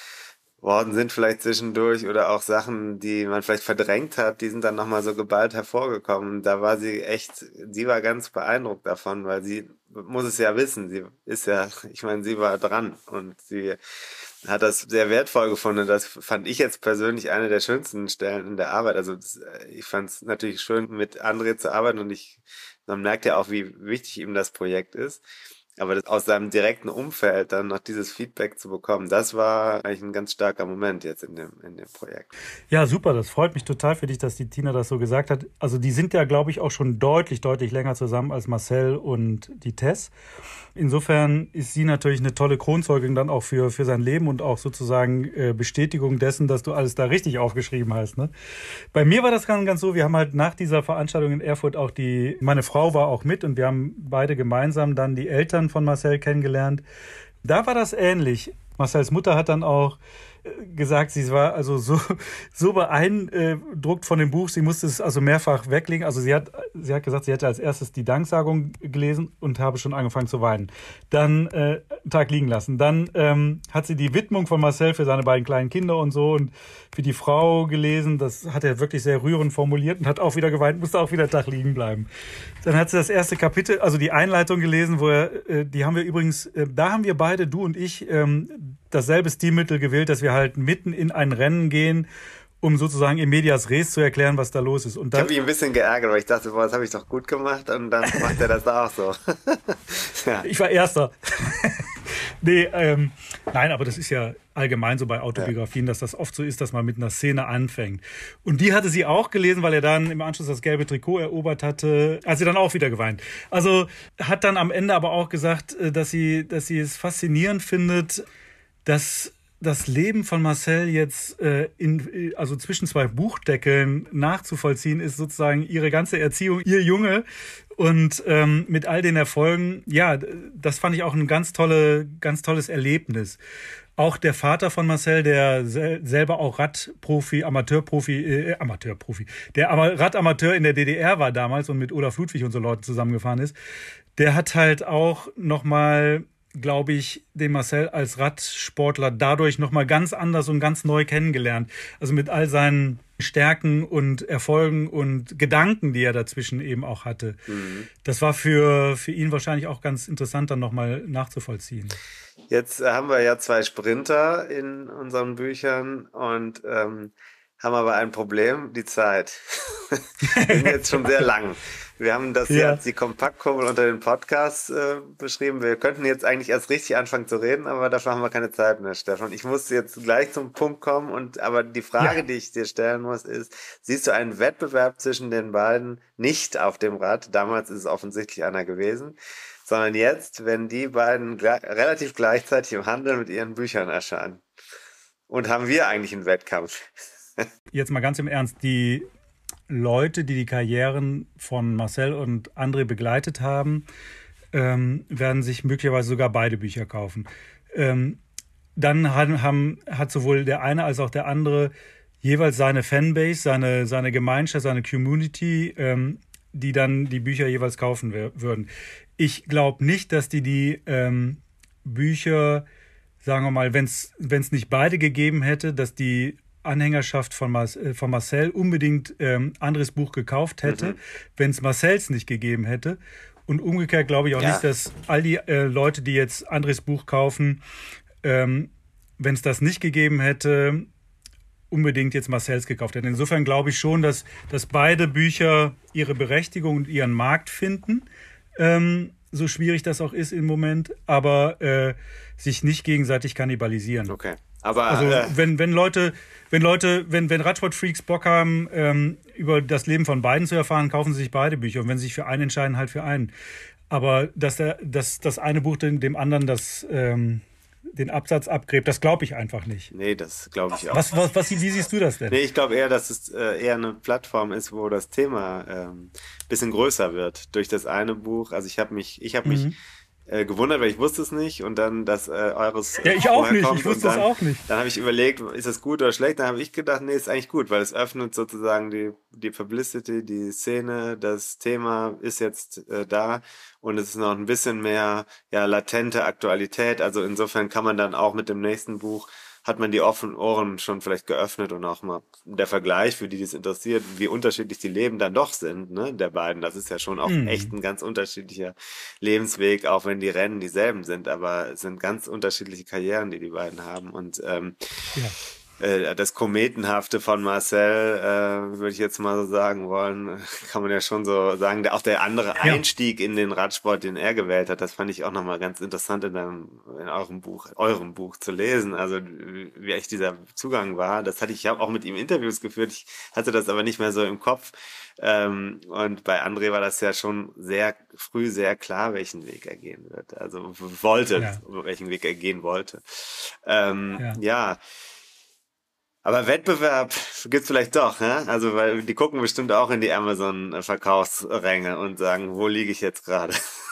worden sind vielleicht zwischendurch oder auch Sachen, die man vielleicht verdrängt hat, die sind dann nochmal so geballt hervorgekommen. Und da war sie echt, sie war ganz beeindruckt davon, weil sie muss es ja wissen, sie ist ja, ich meine, sie war dran und sie hat das sehr wertvoll gefunden. Das fand ich jetzt persönlich eine der schönsten Stellen in der Arbeit. Also das, ich fand es natürlich schön, mit André zu arbeiten und ich, man merkt ja auch, wie wichtig ihm das Projekt ist. Aber das, aus seinem direkten Umfeld dann noch dieses Feedback zu bekommen, das war eigentlich ein ganz starker Moment jetzt in dem, in dem Projekt. Ja, super. Das freut mich total für dich, dass die Tina das so gesagt hat. Also die sind ja, glaube ich, auch schon deutlich, deutlich länger zusammen als Marcel und die Tess. Insofern ist sie natürlich eine tolle Kronzeugin dann auch für, für sein Leben und auch sozusagen äh, Bestätigung dessen, dass du alles da richtig aufgeschrieben hast. Ne? Bei mir war das ganz, ganz so, wir haben halt nach dieser Veranstaltung in Erfurt auch die, meine Frau war auch mit und wir haben beide gemeinsam dann die Eltern von Marcel kennengelernt. Da war das ähnlich. Marcels Mutter hat dann auch gesagt, sie war also so, so beeindruckt von dem Buch, sie musste es also mehrfach weglegen. Also sie hat, sie hat gesagt, sie hätte als erstes die Danksagung gelesen und habe schon angefangen zu weinen. Dann äh, einen Tag liegen lassen. Dann ähm, hat sie die Widmung von Marcel für seine beiden kleinen Kinder und so und für die Frau gelesen. Das hat er wirklich sehr rührend formuliert und hat auch wieder geweint, musste auch wieder einen Tag liegen bleiben. Dann hat sie das erste Kapitel, also die Einleitung gelesen, wo er, äh, die haben wir übrigens, äh, da haben wir beide, du und ich, ähm, dasselbe Stilmittel gewählt, dass wir halt mitten in ein Rennen gehen, um sozusagen in medias res zu erklären, was da los ist. Und ich habe mich ein bisschen geärgert, weil ich dachte, boah, das habe ich doch gut gemacht und dann macht er das auch so. Ja. Ich war Erster. nee, ähm, nein, aber das ist ja allgemein so bei Autobiografien, ja. dass das oft so ist, dass man mit einer Szene anfängt. Und die hatte sie auch gelesen, weil er dann im Anschluss das gelbe Trikot erobert hatte, hat sie dann auch wieder geweint. Also hat dann am Ende aber auch gesagt, dass sie, dass sie es faszinierend findet, dass das Leben von Marcel jetzt äh, in, also zwischen zwei Buchdeckeln nachzuvollziehen ist, sozusagen ihre ganze Erziehung, ihr Junge und ähm, mit all den Erfolgen. Ja, das fand ich auch ein ganz tolle, ganz tolles Erlebnis. Auch der Vater von Marcel, der sel- selber auch Radprofi, Amateurprofi, äh, Amateurprofi, der Ama- Radamateur in der D D R war damals und mit Olaf Ludwig und so Leuten zusammengefahren ist, der hat halt auch nochmal, glaube ich, den Marcel als Radsportler dadurch nochmal ganz anders und ganz neu kennengelernt. Also mit all seinen Stärken und Erfolgen und Gedanken, die er dazwischen eben auch hatte. Mhm. Das war für, für ihn wahrscheinlich auch ganz interessant, dann nochmal nachzuvollziehen. Jetzt haben wir ja zwei Sprinter in unseren Büchern und ähm, haben aber ein Problem, die Zeit. Wir sind jetzt schon sehr lang. Wir haben das ja. hier als die Kompaktkurbel unter den Podcasts äh, beschrieben. Wir könnten jetzt eigentlich erst richtig anfangen zu reden, aber dafür haben wir keine Zeit mehr, Stefan. Ich muss jetzt gleich zum Punkt kommen. Und aber die Frage, ja. die ich dir stellen muss, ist, siehst du einen Wettbewerb zwischen den beiden nicht auf dem Rad? Damals ist es offensichtlich einer gewesen. Sondern jetzt, wenn die beiden gle- relativ gleichzeitig im Handel mit ihren Büchern erscheinen. Und haben wir eigentlich einen Wettkampf? Jetzt mal ganz im Ernst, die Leute, die die Karrieren von Marcel und André begleitet haben, ähm, werden sich möglicherweise sogar beide Bücher kaufen. Ähm, dann haben, haben, hat sowohl der eine als auch der andere jeweils seine Fanbase, seine, seine Gemeinschaft, seine Community, ähm, die dann die Bücher jeweils kaufen w- würden. Ich glaube nicht, dass die die ähm, Bücher, sagen wir mal, wenn es nicht beide gegeben hätte, dass die Anhängerschaft von, Mar- von Marcel unbedingt ähm, Andres Buch gekauft hätte, mhm. wenn es Marcels nicht gegeben hätte. Und umgekehrt glaube ich auch ja. nicht, dass all die äh, Leute, die jetzt Andres Buch kaufen, ähm, wenn es das nicht gegeben hätte, unbedingt jetzt Marcels gekauft hätten. Insofern glaube ich schon, dass, dass beide Bücher ihre Berechtigung und ihren Markt finden, ähm, so schwierig das auch ist im Moment, aber äh, sich nicht gegenseitig kannibalisieren. Okay. Aber also äh, wenn, wenn Leute, wenn Leute, wenn, wenn Radsport-Freaks Bock haben, ähm, über das Leben von beiden zu erfahren, kaufen sie sich beide Bücher. Und wenn sie sich für einen entscheiden, halt für einen. Aber dass der, dass das eine Buch dem, dem anderen das, ähm, den Absatz abgräbt, das glaube ich einfach nicht. Nee, das glaube ich auch. Was, was, was, wie siehst du das denn? Nee, ich glaube eher, dass es äh, eher eine Plattform ist, wo das Thema ähm, bisschen größer wird durch das eine Buch. Also ich habe mich, ich habe mich mhm. äh, gewundert, weil ich wusste es nicht und dann, dass äh, eures Ja, ich auch nicht, ich wusste es auch nicht. Dann habe ich überlegt, ist das gut oder schlecht? Dann habe ich gedacht, nee, ist eigentlich gut, weil es öffnet sozusagen die, die Publicity, die Szene, das Thema ist jetzt äh, da und es ist noch ein bisschen mehr ja latente Aktualität. Also insofern kann man dann auch mit dem nächsten Buch hat man die offenen Ohren schon vielleicht geöffnet und auch mal der Vergleich, für die das interessiert, wie unterschiedlich die Leben dann doch sind, ne, der beiden. Das ist ja schon auch mhm. echt ein ganz unterschiedlicher Lebensweg, auch wenn die Rennen dieselben sind, aber es sind ganz unterschiedliche Karrieren, die die beiden haben und ähm, ja. äh, das Kometenhafte von Marcel, äh, würde ich jetzt mal so sagen wollen, kann man ja schon so sagen, der, auch der andere ja. Einstieg in den Radsport, den er gewählt hat, das fand ich auch nochmal ganz interessant in, deinem, in eurem Buch, eurem Buch zu lesen, also wie echt dieser Zugang war, das hatte ich, ich habe auch mit ihm Interviews geführt, ich hatte das aber nicht mehr so im Kopf ähm, und bei André war das ja schon sehr früh sehr klar, welchen Weg er gehen wird, also wollte, ja. welchen Weg er gehen wollte. Ähm, ja. ja. Aber Wettbewerb gibt's vielleicht doch, ne? Also, weil die gucken bestimmt auch in die Amazon-Verkaufsränge und sagen, wo liege ich jetzt gerade?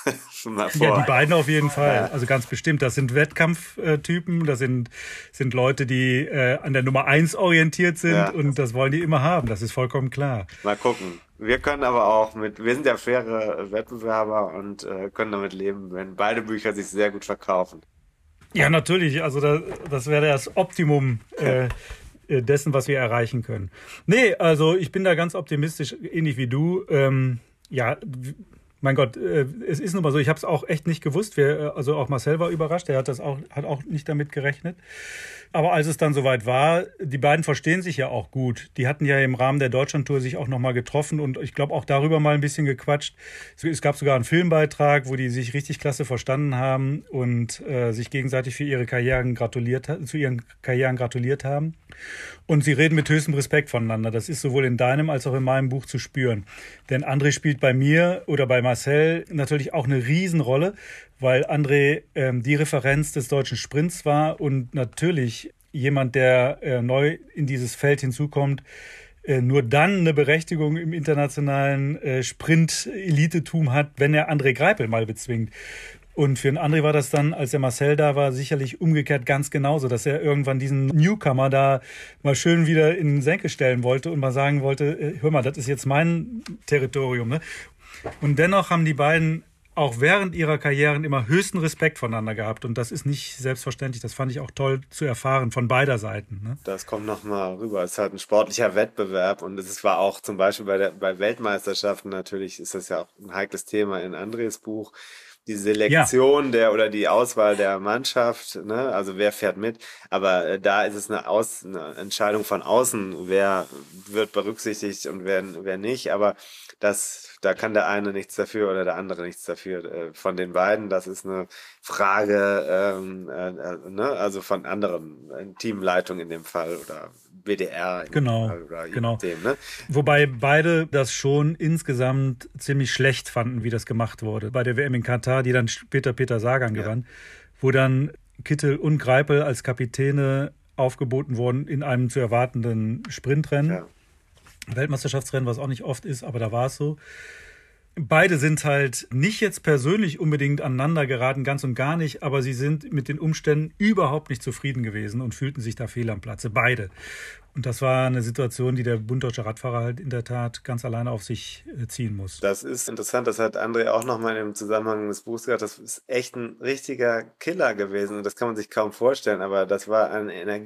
schon mal vor. Ja, die beiden auf jeden Fall. Ja. Also ganz bestimmt. Das sind Wettkampftypen, das sind, sind Leute, die äh, an der Nummer eins orientiert sind ja. und das wollen die immer haben. Das ist vollkommen klar. Mal gucken. Wir können aber auch mit, wir sind ja faire Wettbewerber und äh, können damit leben, wenn beide Bücher sich sehr gut verkaufen. Ja, natürlich. Also das, das wäre das Optimum äh, dessen, was wir erreichen können. Nee, also ich bin da ganz optimistisch, ähnlich wie du. Ähm, ja, mein Gott, äh, es ist nun mal so, ich habe es auch echt nicht gewusst. Wir, also auch Marcel war überrascht, der hat das auch, hat auch nicht damit gerechnet. Aber als es dann soweit war, die beiden verstehen sich ja auch gut. Die hatten ja im Rahmen der Deutschlandtour sich auch nochmal getroffen und ich glaube auch darüber mal ein bisschen gequatscht. Es gab sogar einen Filmbeitrag, wo die sich richtig klasse verstanden haben und äh, sich gegenseitig für ihre Karrieren gratuliert, zu ihren Karrieren gratuliert haben. Und sie reden mit höchstem Respekt voneinander. Das ist sowohl in deinem als auch in meinem Buch zu spüren. Denn André spielt bei mir oder bei Marcel natürlich auch eine Riesenrolle, weil André ähm, die Referenz des deutschen Sprints war und natürlich jemand, der äh, neu in dieses Feld hinzukommt, äh, nur dann eine Berechtigung im internationalen äh, Sprint-Elitetum hat, wenn er André Greipel mal bezwingt. Und für den André war das dann, als der Marcel da war, sicherlich umgekehrt ganz genauso, dass er irgendwann diesen Newcomer da mal schön wieder in den Senkel stellen wollte und mal sagen wollte, äh, hör mal, das ist jetzt mein Territorium. Ne? Und dennoch haben die beiden auch während ihrer Karrieren immer höchsten Respekt voneinander gehabt. Und das ist nicht selbstverständlich. Das fand ich auch toll zu erfahren von beider Seiten. Ne? Das kommt nochmal rüber. Es ist halt ein sportlicher Wettbewerb. Und es war auch zum Beispiel bei, der, bei Weltmeisterschaften natürlich, ist das ja auch ein heikles Thema in Andres Buch. Die Selektion ja. der oder die Auswahl der Mannschaft, ne? Also wer fährt mit. Aber äh, da ist es eine, Aus, eine Entscheidung von außen, wer wird berücksichtigt und wer, wer nicht. Aber das, da kann der eine nichts dafür oder der andere nichts dafür. Äh, von den beiden, das ist eine Frage, ähm, äh, ne? Also von anderen äh, Teamleitung in dem Fall oder B D R. Genau, Fall oder genau. Dem, ne? Wobei beide das schon insgesamt ziemlich schlecht fanden, wie das gemacht wurde. Bei der W M in Katar, die dann später Peter Sagan ja. gewann, wo dann Kittel und Greipel als Kapitäne aufgeboten wurden in einem zu erwartenden Sprintrennen. Ja. Weltmeisterschaftsrennen, was auch nicht oft ist, aber da war es so. Beide sind halt nicht jetzt persönlich unbedingt aneinander geraten, ganz und gar nicht, aber sie sind mit den Umständen überhaupt nicht zufrieden gewesen und fühlten sich da fehl am Platze. Beide. Und das war eine Situation, die der Bund Deutscher Radfahrer halt in der Tat ganz alleine auf sich ziehen muss. Das ist interessant, das hat André auch nochmal im Zusammenhang des Buchs gesagt, das ist echt ein richtiger Killer gewesen und das kann man sich kaum vorstellen, aber das war ein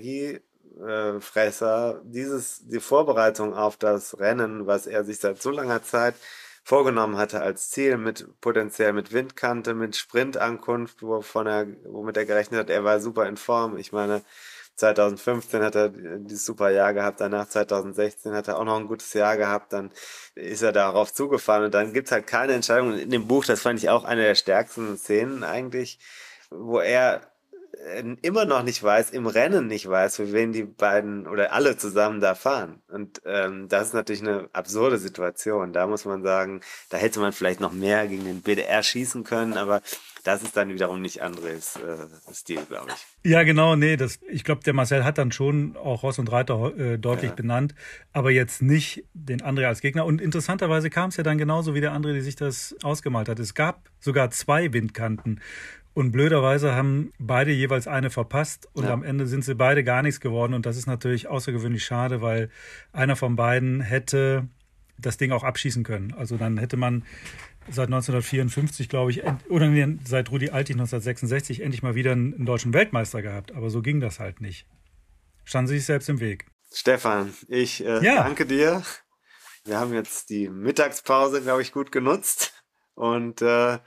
Energiefresser, dieses, die Vorbereitung auf das Rennen, was er sich seit so langer Zeit vorgenommen hatte als Ziel, mit potenziell mit Windkante, mit Sprintankunft, wovon er, womit er gerechnet hat, er war super in Form. Ich meine, zwanzig fünfzehn hat er dieses super Jahr gehabt, danach zwanzig sechzehn hat er auch noch ein gutes Jahr gehabt, dann ist er darauf zugefahren und dann gibt's halt keine Entscheidung. Und in dem Buch, das fand ich auch eine der stärksten Szenen eigentlich, wo er immer noch nicht weiß, im Rennen nicht weiß, für wen die beiden oder alle zusammen da fahren. Und ähm, das ist natürlich eine absurde Situation. Da muss man sagen, da hätte man vielleicht noch mehr gegen den B D R schießen können, aber das ist dann wiederum nicht Andres äh, Stil, glaube ich. Ja, genau, nee, das, ich glaube, der Marcel hat dann schon auch Ross und Reiter äh, deutlich ja. benannt, aber jetzt nicht den André als Gegner. Und interessanterweise kam es ja dann genauso, wie der André, der sich das ausgemalt hat. Es gab sogar zwei Windkanten. Und blöderweise haben beide jeweils eine verpasst und ja. am Ende sind sie beide gar nichts geworden. Und das ist natürlich außergewöhnlich schade, weil einer von beiden hätte das Ding auch abschießen können. Also dann hätte man seit neunzehnhundertvierundfünfzig, glaube ich, oder seit Rudi Altig neunzehnhundertsechsundsechzig endlich mal wieder einen deutschen Weltmeister gehabt. Aber so ging das halt nicht. Standen sie sich selbst im Weg. Stefan, ich äh, ja. danke dir. Wir haben jetzt die Mittagspause, glaube ich, gut genutzt. Und äh,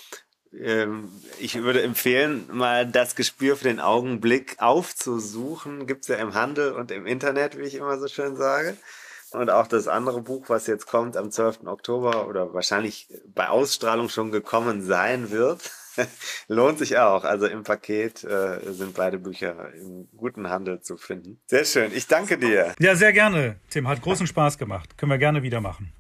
ich würde empfehlen, mal das Gespür für den Augenblick aufzusuchen. Gibt es ja im Handel und im Internet, wie ich immer so schön sage. Und auch das andere Buch, was jetzt kommt am zwölften Oktober oder wahrscheinlich bei Ausstrahlung schon gekommen sein wird, lohnt sich auch. Also im Paket äh, sind beide Bücher im guten Handel zu finden. Sehr schön. Ich danke dir. Ja, sehr gerne. Tim, hat großen Spaß gemacht. Können wir gerne wieder machen.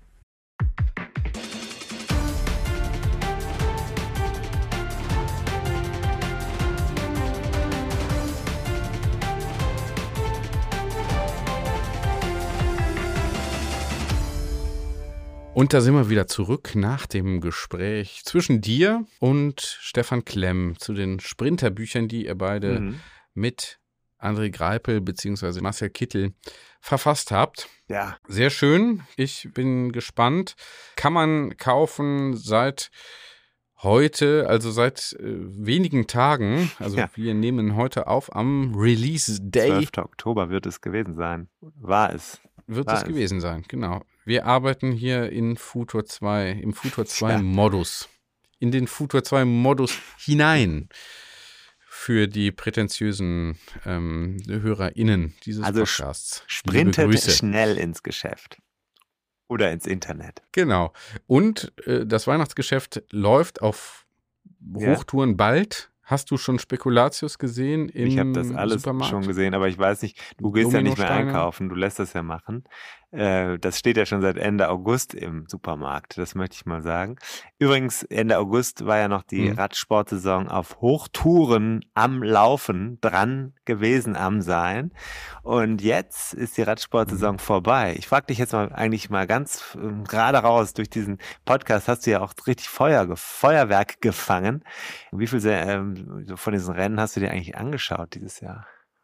Und da sind wir wieder zurück nach dem Gespräch zwischen dir und Stefan Klemm zu den Sprinterbüchern, die ihr beide mhm. mit André Greipel bzw. Marcel Kittel verfasst habt. Ja. Sehr schön. Ich bin gespannt. Kann man kaufen seit heute, also seit äh, wenigen Tagen. Also ja. wir nehmen heute auf am Release Day. zwölften Oktober wird es gewesen sein. War es. Wird War es gewesen sein, genau. Wir arbeiten hier in Futur zwei, im Futur zwei Modus. In den Futur zwei Modus hinein. Für die prätentiösen ähm, HörerInnen dieses also Podcasts. Sprintet schnell ins Geschäft. Oder ins Internet. Genau. Und äh, das Weihnachtsgeschäft läuft auf Hochtouren ja. bald. Hast du schon Spekulatius gesehen im Ich habe das alles Supermarkt? schon gesehen, aber ich weiß nicht, du gehst ja nicht mehr einkaufen, du lässt das ja machen. Äh, das steht ja schon seit Ende August im Supermarkt, das möchte ich mal sagen. Übrigens, Ende August war ja noch die mhm. Radsportsaison auf Hochtouren am Laufen, dran gewesen am Sein. Und jetzt ist die Radsportsaison mhm. vorbei. Ich frage dich jetzt mal eigentlich mal ganz äh, gerade raus, durch diesen Podcast hast du ja auch richtig Feuer, Feuerwerk gefangen. Wie viel ähm, von diesen Rennen hast du dir eigentlich angeschaut dieses Jahr?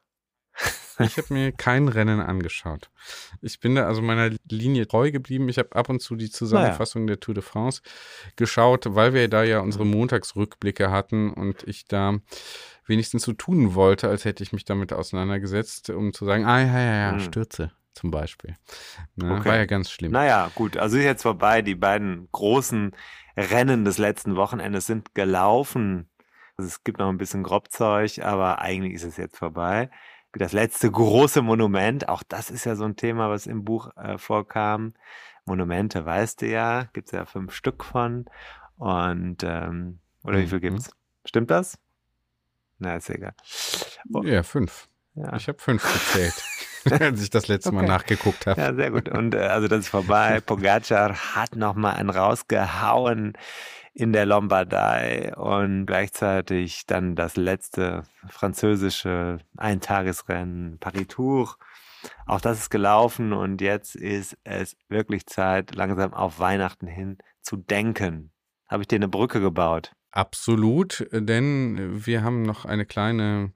Ich habe mir kein Rennen angeschaut. Ich bin da also meiner Linie treu geblieben. Ich habe ab und zu die Zusammenfassung naja. der Tour de France geschaut, weil wir da ja unsere Montagsrückblicke hatten und ich da wenigstens so tun wollte, als hätte ich mich damit auseinandergesetzt, um zu sagen, ah ja, ja, ja, hm. Stürze zum Beispiel. Na, okay. War ja ganz schlimm. Naja, gut, also ist jetzt vorbei. Die beiden großen Rennen des letzten Wochenendes sind gelaufen. Also es gibt noch ein bisschen Grobzeug, aber eigentlich ist es jetzt vorbei. Das letzte große Monument, auch das ist ja so ein Thema, was im Buch äh, vorkam. Monumente, weißt du ja, gibt es ja fünf Stück von. Und, ähm, oder mhm. wie viel gibt's? Stimmt das? Na, ist egal. Oh. Ja, fünf. Ja. Ich habe fünf gezählt, als ich das letzte okay. Mal nachgeguckt habe. Ja, sehr gut. Und äh, also das ist vorbei. Pogacar hat nochmal einen rausgehauen in der Lombardei und gleichzeitig dann das letzte französische Eintagesrennen, Paris-Tours. Auch das ist gelaufen und jetzt ist es wirklich Zeit, langsam auf Weihnachten hin zu denken. Habe ich dir eine Brücke gebaut? Absolut, denn wir haben noch eine kleine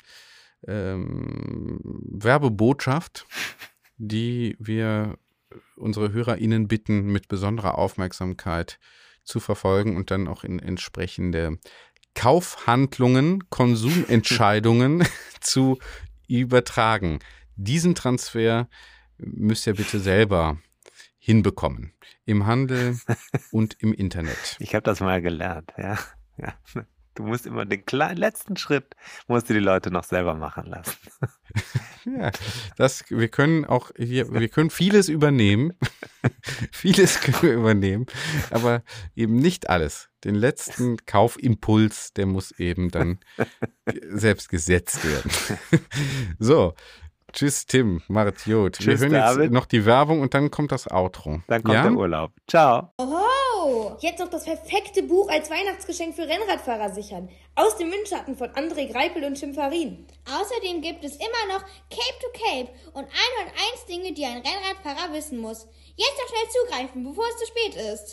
ähm, Werbebotschaft, die wir unsere HörerInnen bitten, mit besonderer Aufmerksamkeit zu verfolgen und dann auch in entsprechende Kaufhandlungen, Konsumentscheidungen zu übertragen. Diesen Transfer müsst ihr bitte selber hinbekommen. Im Handel und im Internet. Ich habe das mal gelernt, ja. ja. Du musst immer den kleinen letzten Schritt, musst du die Leute noch selber machen lassen. Ja, das, wir können auch hier, wir können vieles übernehmen. Vieles können wir übernehmen, aber eben nicht alles. Den letzten Kaufimpuls, der muss eben dann selbst gesetzt werden. So, tschüss Tim, Martiot. Tschüss, wir hören David. Jetzt noch die Werbung und dann kommt das Outro. Dann kommt ja? der Urlaub. Ciao. Oho, jetzt noch das perfekte Buch als Weihnachtsgeschenk für Rennradfahrer sichern. Aus dem Windschatten von André Greipel und Tim Farin. Außerdem gibt es immer noch Cape to Cape und hunderteins Dinge, die ein Rennradfahrer wissen muss. Jetzt noch schnell zugreifen, bevor es zu spät ist.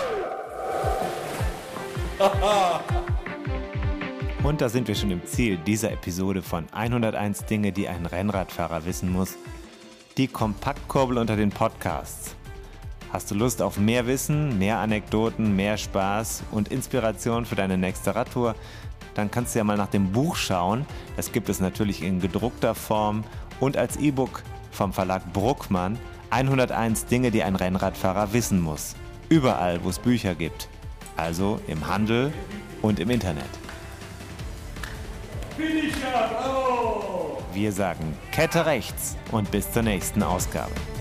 Und da sind wir schon im Ziel dieser Episode von hunderteins Dinge, die ein Rennradfahrer wissen muss. Die Kompaktkurbel unter den Podcasts. Hast du Lust auf mehr Wissen, mehr Anekdoten, mehr Spaß und Inspiration für deine nächste Radtour? Dann kannst du ja mal nach dem Buch schauen. Das gibt es natürlich in gedruckter Form und als E-Book vom Verlag Bruckmann. hunderteins Dinge, die ein Rennradfahrer wissen muss. Überall, wo es Bücher gibt. Also im Handel und im Internet. Wir sagen Kette rechts und bis zur nächsten Ausgabe.